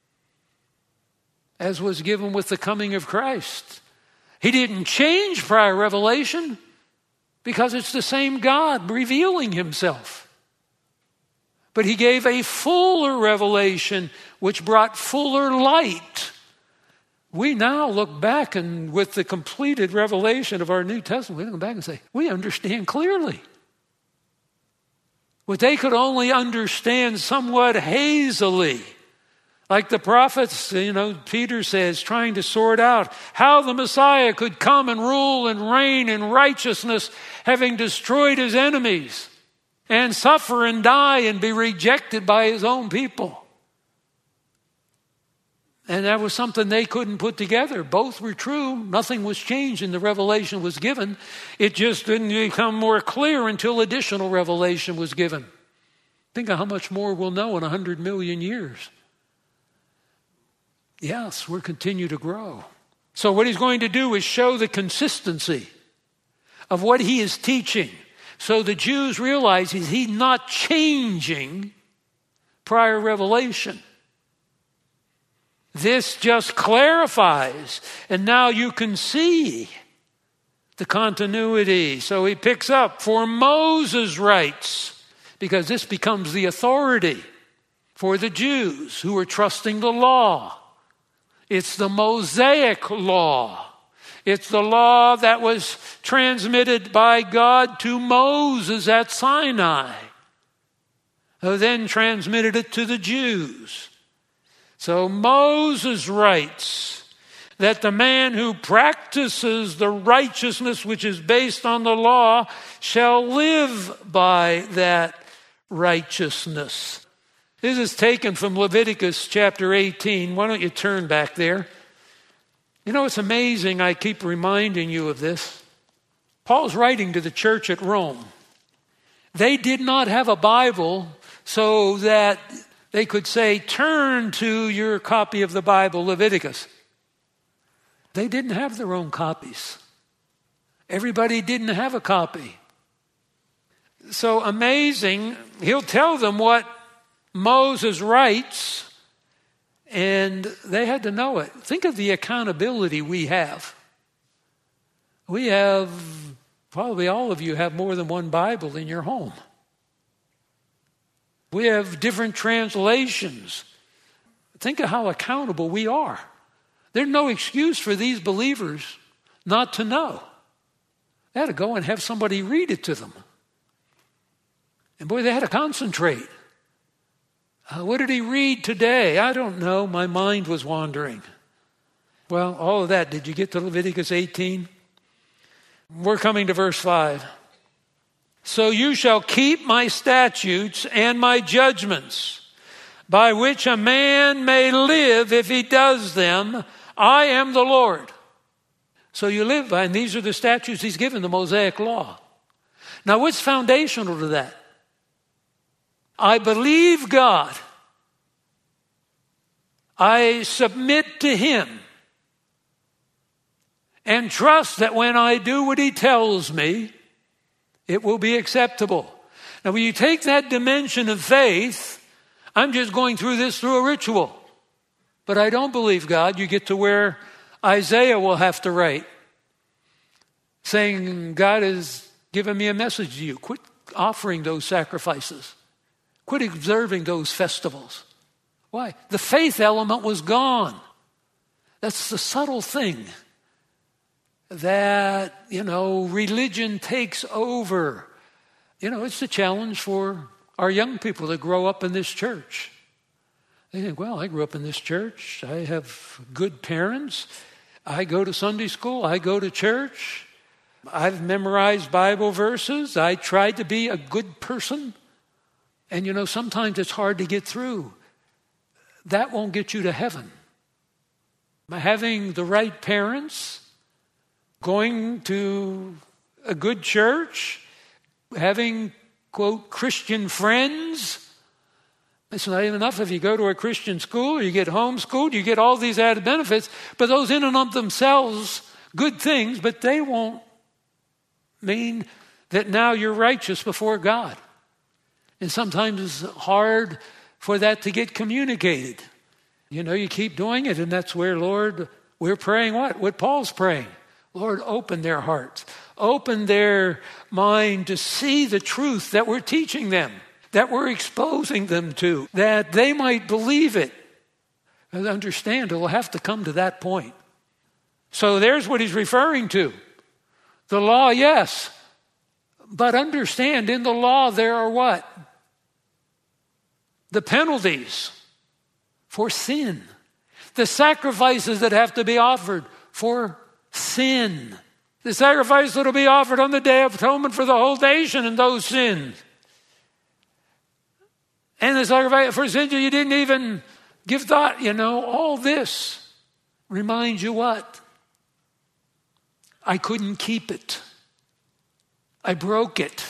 as was given with the coming of Christ. He didn't change prior revelation because it's the same God revealing himself. But he gave a fuller revelation which brought fuller light. We now look back and with the completed revelation of our New Testament, we look back and say, we understand clearly. What they could only understand somewhat hazily. Like the prophets, Peter says, trying to sort out how the Messiah could come and rule and reign in righteousness, having destroyed his enemies, and suffer and die and be rejected by his own people. And that was something they couldn't put together. Both were true. Nothing was changed and the revelation was given. It just didn't become more clear until additional revelation was given. Think of how much more we'll know in 100 million years. Yes, we'll continue to grow. So what he's going to do is show the consistency of what he is teaching. So the Jews realize he's not changing prior revelation. This just clarifies, and now you can see the continuity. So he picks up, for Moses writes, because this becomes the authority for the Jews who are trusting the law. It's the Mosaic law. It's the law that was transmitted by God to Moses at Sinai, who then transmitted it to the Jews. So Moses writes that the man who practices the righteousness which is based on the law shall live by that righteousness. This is taken from Leviticus chapter 18. Why don't you turn back there? It's amazing. I keep reminding you of this. Paul's writing to the church at Rome. They did not have a Bible so that they could say, turn to your copy of the Bible, Leviticus. They didn't have their own copies. Everybody didn't have a copy. So amazing, he'll tell them what Moses writes, and they had to know it. Think of the accountability we have. We have, probably all of you have more than one Bible in your home. We have different translations. Think of how accountable we are. There's no excuse for these believers not to know. They had to go and have somebody read it to them. And boy, they had to concentrate. What did he read today? I don't know. My mind was wandering. Well, all of that. Did you get to Leviticus 18? We're coming to verse 5. So you shall keep my statutes and my judgments, by which a man may live if he does them. I am the Lord. So you live by, and these are the statutes he's given, the Mosaic law. Now what's foundational to that? I believe God. I submit to him and trust that when I do what he tells me, it will be acceptable. Now, when you take that dimension of faith, I'm just going through this through a ritual. But I don't believe God. You get to where Isaiah will have to write, saying, God has given me a message to you. Quit offering those sacrifices. Quit observing those festivals. Why? The faith element was gone. That's the subtle thing. That, religion takes over It's a challenge for our young people that grow up in this church. They think, well, I grew up in this church. I have good parents. I go to Sunday school. I go to church. I've memorized Bible verses. I tried to be a good person. And sometimes it's hard to get through. That won't get you to heaven. Having the right parents, going to a good church, having, quote, Christian friends. It's not even enough if you go to a Christian school, you get homeschooled, you get all these added benefits, but those in and of themselves, good things, but they won't mean that now you're righteous before God. And sometimes it's hard for that to get communicated. You keep doing it, and that's where, Lord, we're praying what Paul's praying. Lord, open their hearts, open their mind to see the truth that we're teaching them, that we're exposing them to, that they might believe it. And understand, it will have to come to that point. So there's what he's referring to. The law, yes. But understand, in the law there are what? The penalties for sin. The sacrifices that have to be offered for sin. The sacrifice that will be offered on the Day of Atonement for the whole nation and those sins. And the sacrifice for sins you didn't even give thought. All this reminds you what? I couldn't keep it. I broke it.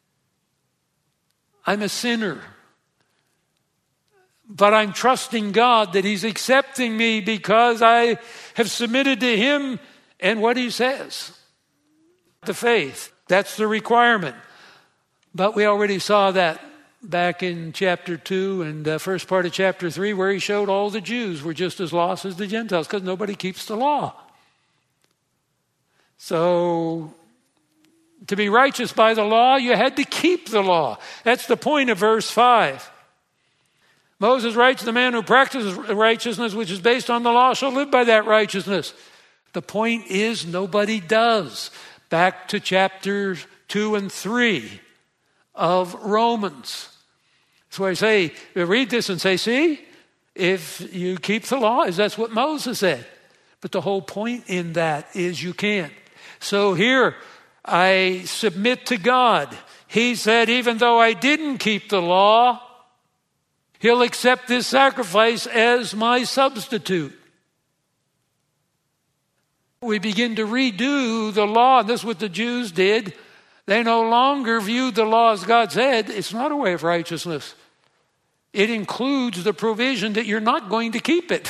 I'm a sinner. But I'm trusting God that He's accepting me because I have submitted to Him and what He says. The faith, that's the requirement. But we already saw that back in chapter 2 and the first part of chapter 3 where he showed all the Jews were just as lost as the Gentiles because nobody keeps the law. So to be righteous by the law, you had to keep the law. That's the point of verse 5. Moses writes, the man who practices righteousness, which is based on the law, shall live by that righteousness. The point is nobody does. Back to chapters 2 and 3 of Romans. So I say, read this and say, see, if you keep the law, that's what Moses said. But the whole point in that is you can't. So here, I submit to God. He said, even though I didn't keep the law, He'll accept this sacrifice as my substitute. We begin to redo the law, and this is what the Jews did. They no longer viewed the law as God said. It's not a way of righteousness. It includes the provision that you're not going to keep it.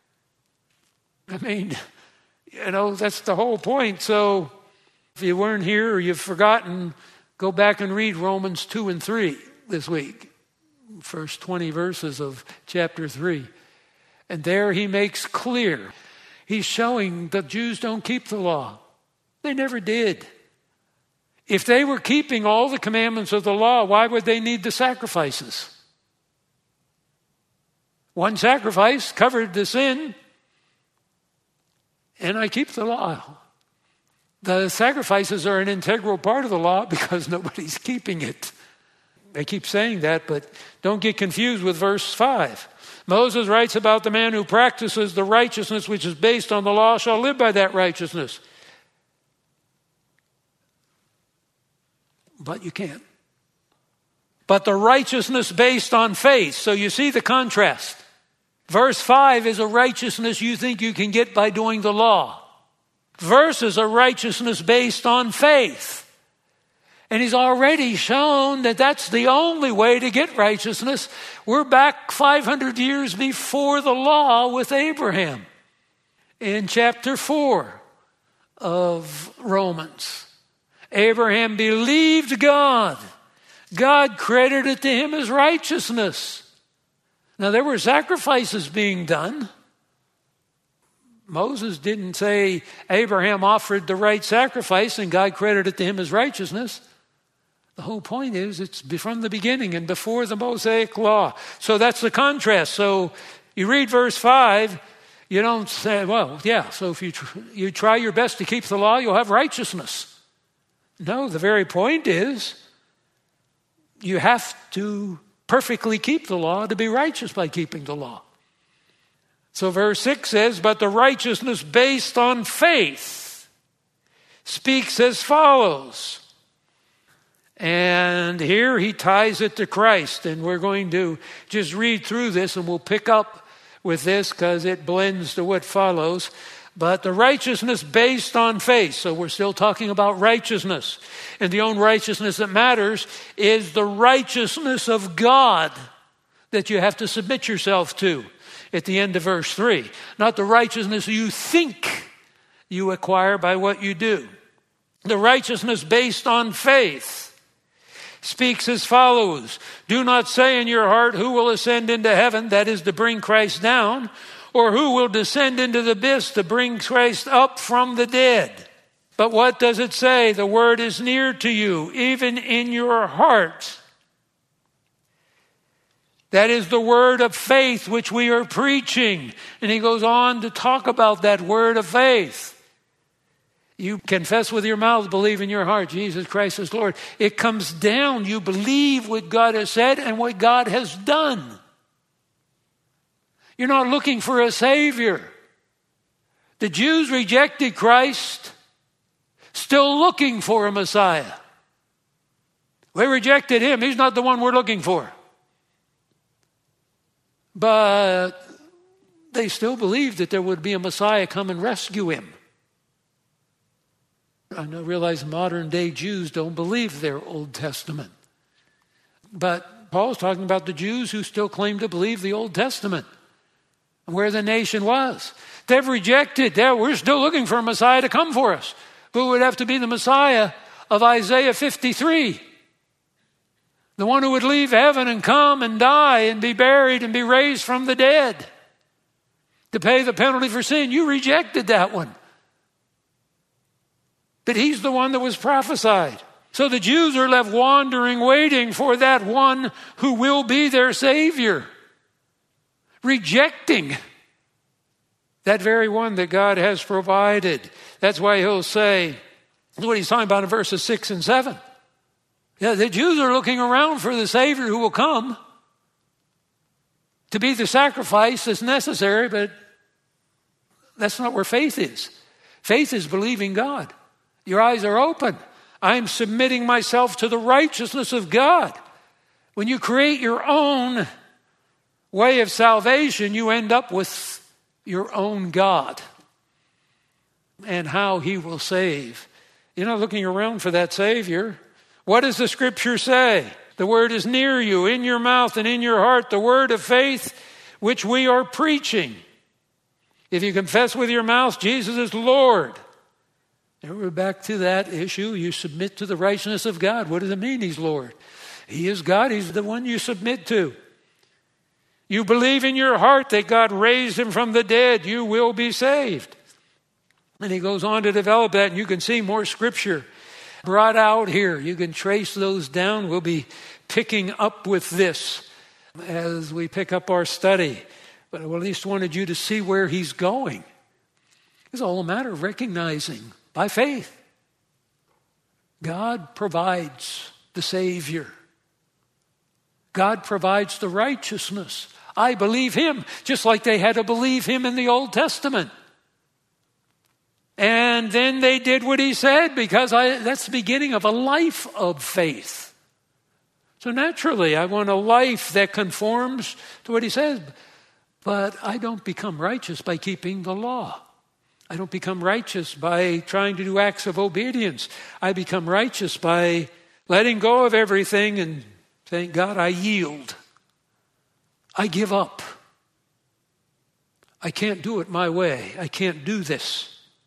That's the whole point. So if you weren't here or you've forgotten, go back and read Romans 2 and 3 this week. First 20 verses of chapter 3. And there he makes clear. He's showing the Jews don't keep the law. They never did. If they were keeping all the commandments of the law, why would they need the sacrifices? One sacrifice covered the sin, and I keep the law. The sacrifices are an integral part of the law because nobody's keeping it. They keep saying that, but don't get confused with verse 5. Moses writes about the man who practices the righteousness which is based on the law shall live by that righteousness. But you can't. But the righteousness based on faith. So you see the contrast. Verse 5 is a righteousness you think you can get by doing the law. Verse is a righteousness based on faith. And he's already shown that that's the only way to get righteousness. We're back 500 years before the law with Abraham in chapter 4 of Romans. Abraham believed God. God credited it to him as righteousness. Now there were sacrifices being done. Moses didn't say Abraham offered the right sacrifice and God credited it to him as righteousness. The whole point is it's from the beginning and before the Mosaic law. So that's the contrast. So you read verse 5, you don't say, well, yeah, so if you try your best to keep the law, you'll have righteousness. No, the very point is You have to perfectly keep the law to be righteous by keeping the law. So verse 6 says, but the righteousness based on faith speaks as follows. And here he ties it to Christ. And we're going to just read through this and we'll pick up with this because it blends to what follows. But the righteousness based on faith. So we're still talking about righteousness. And the only righteousness that matters is the righteousness of God that you have to submit yourself to at the end of verse 3. Not the righteousness you think you acquire by what you do. The righteousness based on faith speaks as follows. Do not say in your heart, who will ascend into heaven, that is to bring Christ down, or who will descend into the abyss to bring Christ up from the dead. But what does it say? The word is near to you, even in your heart. That is the word of faith which we are preaching. And he goes on to talk about that word of faith. You confess with your mouth, believe in your heart, Jesus Christ is Lord. It comes down. You believe what God has said and what God has done. You're not looking for a Savior. The Jews rejected Christ, still looking for a Messiah. We rejected him. He's not the one we're looking for. But they still believed that there would be a Messiah come and rescue him. I realize modern day Jews don't believe their Old Testament. But Paul's talking about the Jews who still claim to believe the Old Testament and where the nation was. They've rejected. We're still looking for a Messiah to come for us. Who would have to be the Messiah of Isaiah 53? The one who would leave heaven and come and die and be buried and be raised from the dead to pay the penalty for sin. You rejected that one. But he's the one that was prophesied. So the Jews are left wandering, waiting for that one who will be their Savior, rejecting that very one that God has provided. That's why he'll say, that's what he's talking about in verses 6 and 7. Yeah, the Jews are looking around for the Savior who will come to be the sacrifice that's necessary, but that's not where faith is. Faith is believing God. Your eyes are open. I'm submitting myself to the righteousness of God. When you create your own way of salvation, you end up with your own God and how he will save. You're not looking around for that Savior. What does the Scripture say? The word is near you, in your mouth and in your heart, the word of faith which we are preaching. If you confess with your mouth Jesus is Lord. And we're back to that issue. You submit to the righteousness of God. What does it mean he's Lord? He is God. He's the one you submit to. You believe in your heart that God raised him from the dead. You will be saved. And he goes on to develop that. And you can see more Scripture brought out here. You can trace those down. We'll be picking up with this as we pick up our study. But I at least wanted you to see where he's going. It's all a matter of recognizing by faith God provides the Savior. God provides the righteousness. I believe him, just like they had to believe him in the Old Testament. And then they did what he said, because that's the beginning of a life of faith. So naturally, I want a life that conforms to what he says. But I don't become righteous by keeping the law. I don't become righteous by trying to do acts of obedience. I become righteous by letting go of everything and saying, God, I yield. I give up. I can't do it my way. I can't do this.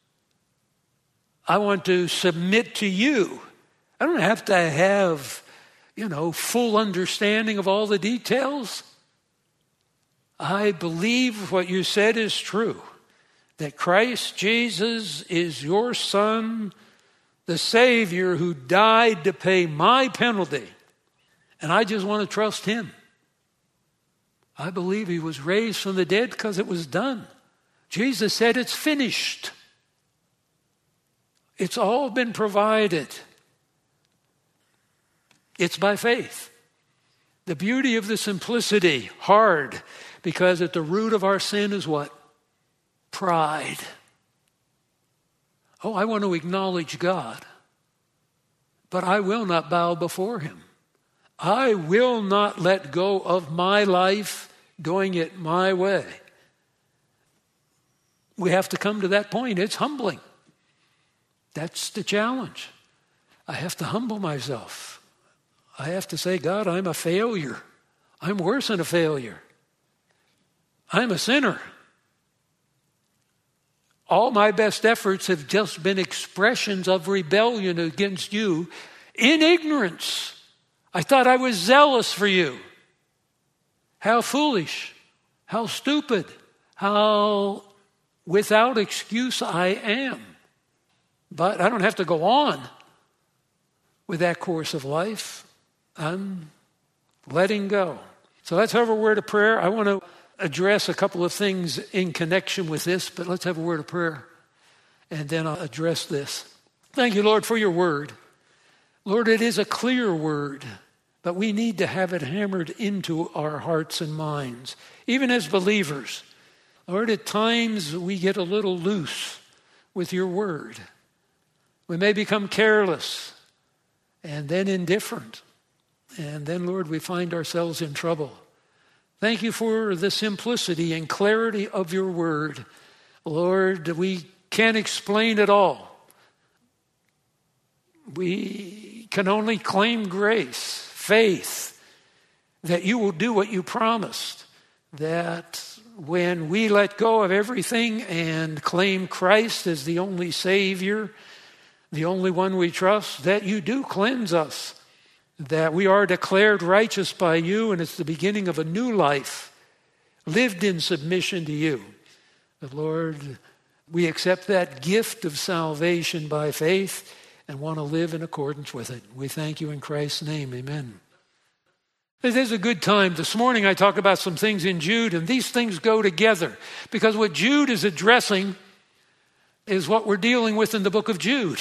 I want to submit to you. I don't have to have, full understanding of all the details. I believe what you said is true, that Christ Jesus is your Son, the Savior who died to pay my penalty. And I just want to trust him. I believe he was raised from the dead because it was done. Jesus said it's finished. It's all been provided. It's by faith. The beauty of the simplicity, hard, because at the root of our sin is what? Pride. Oh, I want to acknowledge God, but I will not bow before him. I will not let go of my life doing it my way. We have to come to that point. It's humbling. That's the challenge. I have to humble myself. I have to say, God, I'm a failure. I'm worse than a failure. I'm a sinner. All my best efforts have just been expressions of rebellion against you in ignorance. I thought I was zealous for you. How foolish, how stupid, how without excuse I am. But I don't have to go on with that course of life. I'm letting go. So let's have a word of prayer. I want to address a couple of things in connection with this, but let's have a word of prayer, and then I'll address this. Thank you, Lord, for your word. Lord, it is a clear word, but we need to have it hammered into our hearts and minds, even as believers. Lord, at times we get a little loose with your word. We may become careless and then indifferent. And then, Lord, we find ourselves in trouble. Thank you for the simplicity and clarity of your word. Lord, we can't explain it all. We can only claim grace, faith, that you will do what you promised, that when we let go of everything and claim Christ as the only Savior, the only one we trust, that you do cleanse us, that we are declared righteous by you, and it's the beginning of a new life lived in submission to you. But Lord, we accept that gift of salvation by faith and want to live in accordance with it. We thank you in Christ's name. Amen. This is a good time. This morning I talk about some things in Jude, and these things go together because what Jude is addressing is what we're dealing with in the book of Jude.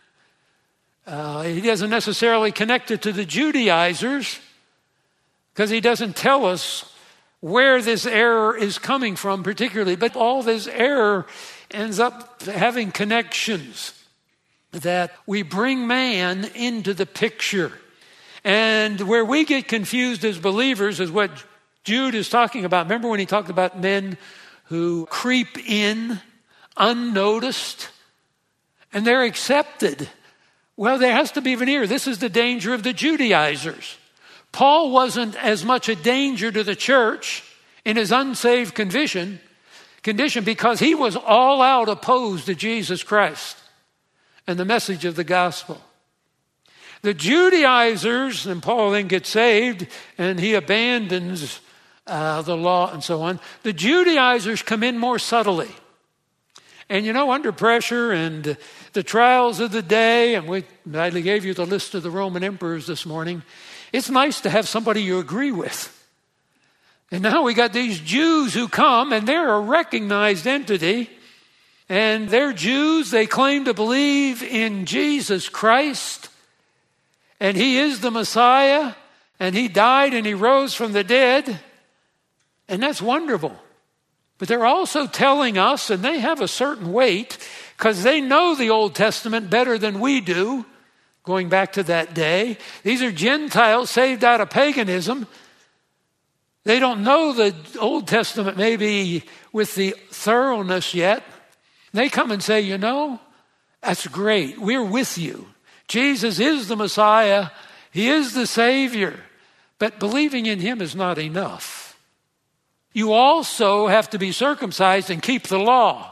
He doesn't necessarily connect it to the Judaizers because he doesn't tell us where this error is coming from particularly, but all this error ends up having connections that we bring man into the picture. And where we get confused as believers is what Jude is talking about. Remember when he talked about men who creep in unnoticed and they're accepted? Well, there has to be an ear. This is the danger of the Judaizers. Paul wasn't as much a danger to the church in his unsaved condition because he was all out opposed to Jesus Christ and the message of the gospel. The Judaizers, and Paul then gets saved and he abandons the law and so on. The Judaizers come in more subtly. And under pressure and the trials of the day, and I gave you the list of the Roman emperors this morning, it's nice to have somebody you agree with. And now we got these Jews who come, and they're a recognized entity, and they're Jews. They claim to believe in Jesus Christ, and he is the Messiah, and he died and he rose from the dead, and that's wonderful. But they're also telling us, and they have a certain weight, because they know the Old Testament better than we do, going back to that day. These are Gentiles saved out of paganism. They don't know the Old Testament maybe with the thoroughness yet. They come and say, that's great. We're with you. Jesus is the Messiah. He is the Savior. But believing in him is not enough. You also have to be circumcised and keep the law.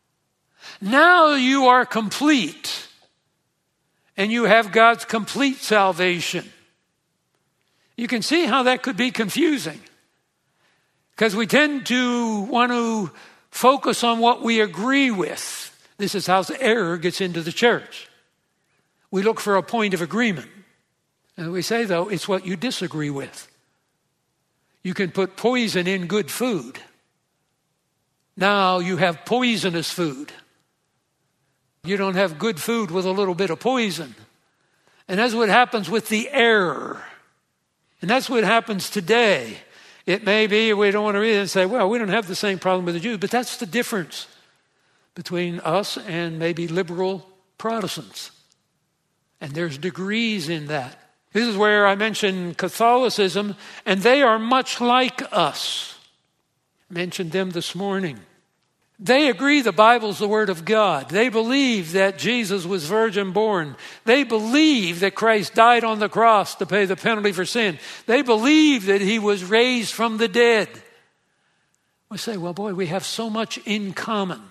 Now you are complete. And you have God's complete salvation. You can see how that could be confusing. Because we tend to want to focus on what we agree with. This is how the error gets into the church. We look for a point of agreement. And we say, though, it's what you disagree with. You can put poison in good food. Now you have poisonous food. You don't have good food with a little bit of poison. And that's what happens with the error. And that's what happens today. It may be we don't want to read it and say, well, we don't have the same problem with the Jews, but that's the difference between us and maybe liberal Protestants. And there's degrees in that. This is where I mentioned Catholicism, and they are much like us. I mentioned them this morning. They agree the Bible's the Word of God. They believe that Jesus was virgin born. They believe that Christ died on the cross to pay the penalty for sin. They believe that he was raised from the dead. We say, well, boy, we have so much in common.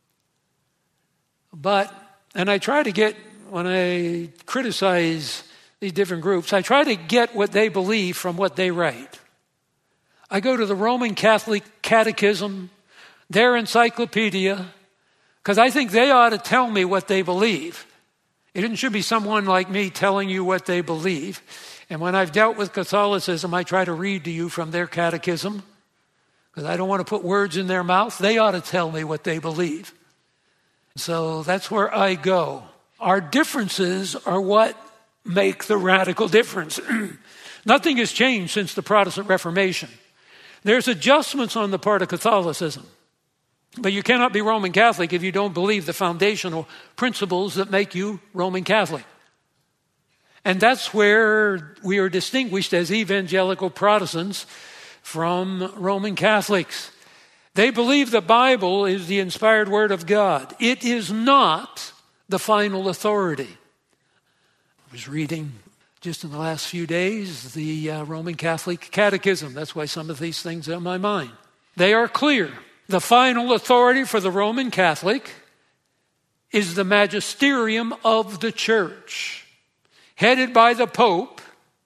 And I try to get, when I criticize these different groups, I try to get what they believe from what they write. I go to the Roman Catholic Catechism, their encyclopedia, because I think they ought to tell me what they believe. It should be someone like me telling you what they believe. And when I've dealt with Catholicism, I try to read to you from their catechism, because I don't want to put words in their mouth. They ought to tell me what they believe. So that's where I go. Our differences are what make the radical difference. Nothing has changed since the Protestant Reformation. There's adjustments on the part of Catholicism. But you cannot be Roman Catholic if you don't believe the foundational principles that make you Roman Catholic. And that's where we are distinguished as evangelical Protestants from Roman Catholics. They believe the Bible is the inspired Word of God. It is not the final authority. I was reading just in the last few days the Roman Catholic Catechism. That's why some of these things are on my mind. They are clear. The final authority for the Roman Catholic is the magisterium of the church, headed by the Pope,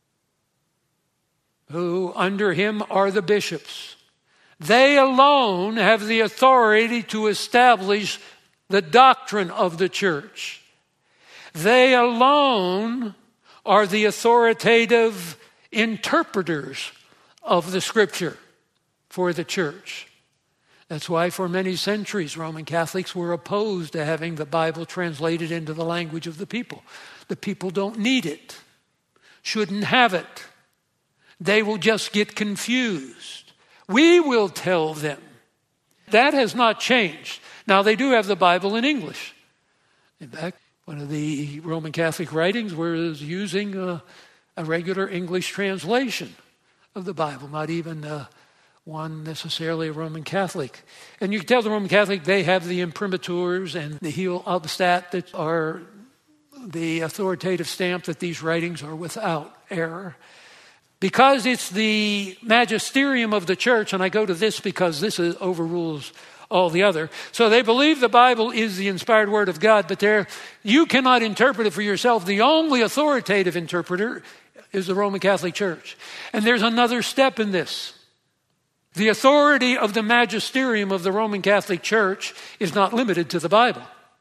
who under him are the bishops. They alone have the authority to establish the doctrine of the church. They alone are the authoritative interpreters of the Scripture for the church. That's why for many centuries Roman Catholics were opposed to having the Bible translated into the language of the people. The people don't need it, shouldn't have it. They will just get confused. We will tell them. That has not changed. Now they do have the Bible in English. In fact, one of the Roman Catholic writings was using a regular English translation of the Bible, not even one necessarily a Roman Catholic. And you can tell the Roman Catholic, they have the imprimaturs and the heel obstat that are the authoritative stamp that these writings are without error. Because it's the magisterium of the church, and I go to this because this overrules all the other. So they believe the Bible is the inspired Word of God, but you cannot interpret it for yourself. The only authoritative interpreter is the Roman Catholic Church. And there's another step in this. The authority of the magisterium of the Roman Catholic Church is not limited to the Bible.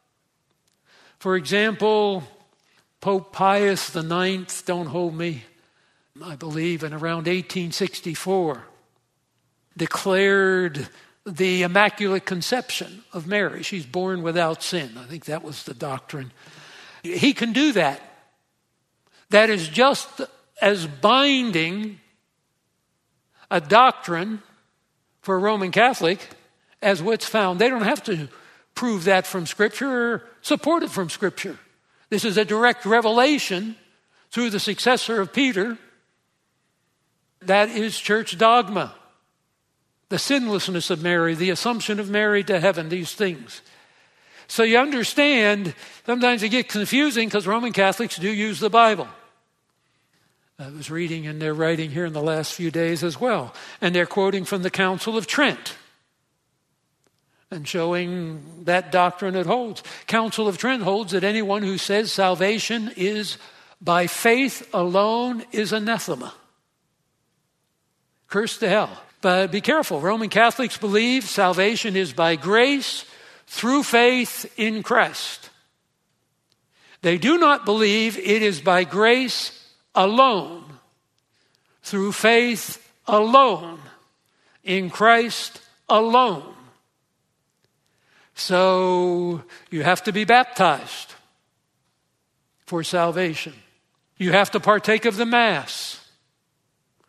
For example, Pope Pius IX, don't hold me, I believe in around 1864, declared the Immaculate Conception of Mary. She's born without sin. I think that was the doctrine. He can do that. That is just as binding a doctrine for a Roman Catholic as what's found. They don't have to prove that from Scripture or support it from Scripture. This is a direct revelation through the successor of Peter. That is church dogma. The sinlessness of Mary, the assumption of Mary to heaven, these things. So you understand, sometimes it gets confusing because Roman Catholics do use the Bible. I was reading and they're writing here in the last few days as well. And they're quoting from the Council of Trent and showing that doctrine it holds. Council of Trent holds that anyone who says salvation is by faith alone is anathema. Cursed to hell. But be careful. Roman Catholics believe salvation is by grace through faith in Christ. They do not believe it is by grace alone, through faith alone, in Christ alone. So you have to be baptized for salvation. You have to partake of the Mass.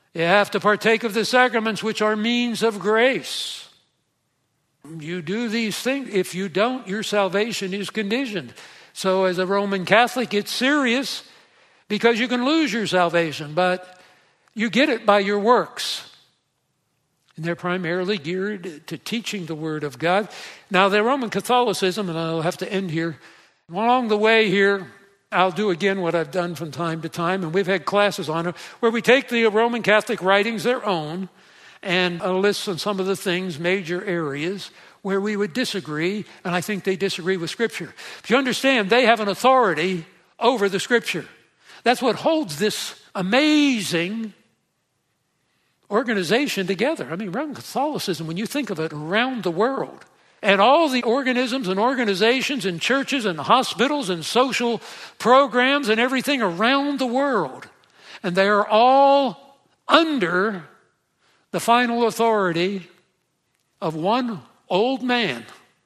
You have to partake of the sacraments, which are means of grace. You do these things. If you don't, your salvation is conditioned. So as a Roman Catholic, it's serious because you can lose your salvation, but you get it by your works. And they're primarily geared to teaching the Word of God. Now, the Roman Catholicism, and I'll have to end here, along the way here, I'll do again what I've done from time to time, and we've had classes on it, where we take the Roman Catholic writings, their own, and a list on some of the things, major areas, where we would disagree, and I think they disagree with Scripture. But you understand, they have an authority over the Scripture. That's what holds this amazing organization together. I mean, Roman Catholicism, when you think of it around the world, and all the organisms and organizations and churches and hospitals and social programs and everything around the world, and they are all under the final authority of one old man,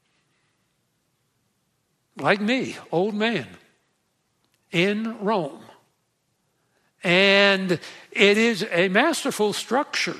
like me, old man, in Rome. And it is a masterful structure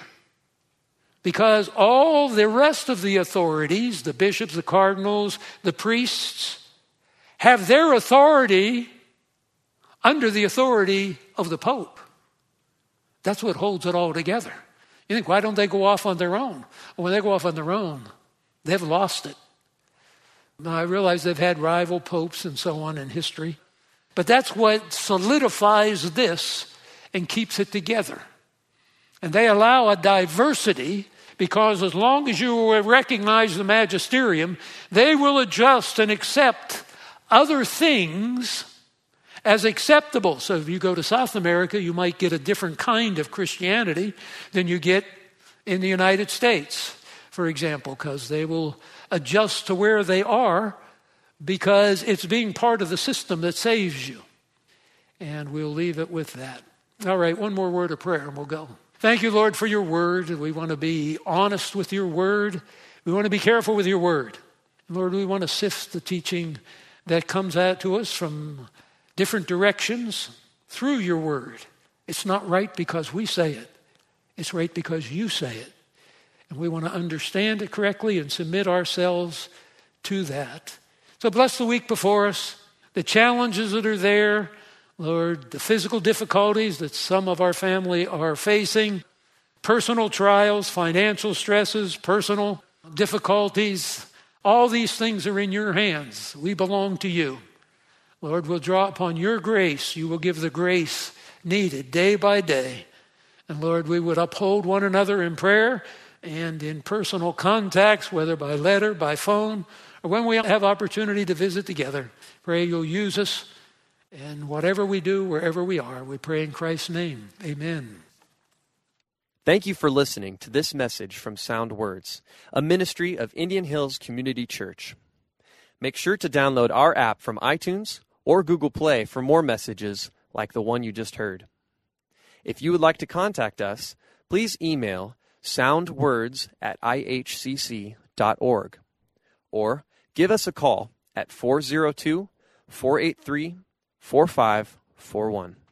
because all the rest of the authorities, the bishops, the cardinals, the priests, have their authority under the authority of the Pope. That's what holds it all together. You think, why don't they go off on their own? Well, when they go off on their own, they've lost it. Now, I realize they've had rival popes and so on in history, but that's what solidifies this and keeps it together. And they allow a diversity because as long as you recognize the magisterium, they will adjust and accept other things as acceptable. So if you go to South America, you might get a different kind of Christianity than you get in the United States, for example, because they will adjust to where they are because it's being part of the system that saves you. And we'll leave it with that. All right, one more word of prayer and we'll go. Thank you, Lord, for your word. We want to be honest with your word. We want to be careful with your word. Lord, we want to sift the teaching that comes out to us from different directions through your word. It's not right because we say it. It's right because you say it. And we want to understand it correctly and submit ourselves to that. So bless the week before us, the challenges that are there, Lord, the physical difficulties that some of our family are facing, personal trials, financial stresses, personal difficulties, all these things are in your hands. We belong to you. Lord, we'll draw upon your grace. You will give the grace needed day by day. And Lord, we would uphold one another in prayer and in personal contacts, whether by letter, by phone, or when we have opportunity to visit together. Pray you'll use us. And whatever we do, wherever we are, we pray in Christ's name. Amen. Thank you for listening to this message from Sound Words, a ministry of Indian Hills Community Church. Make sure to download our app from iTunes or Google Play for more messages like the one you just heard. If you would like to contact us, please email soundwords@ihcc.org or give us a call at 402-483-4541.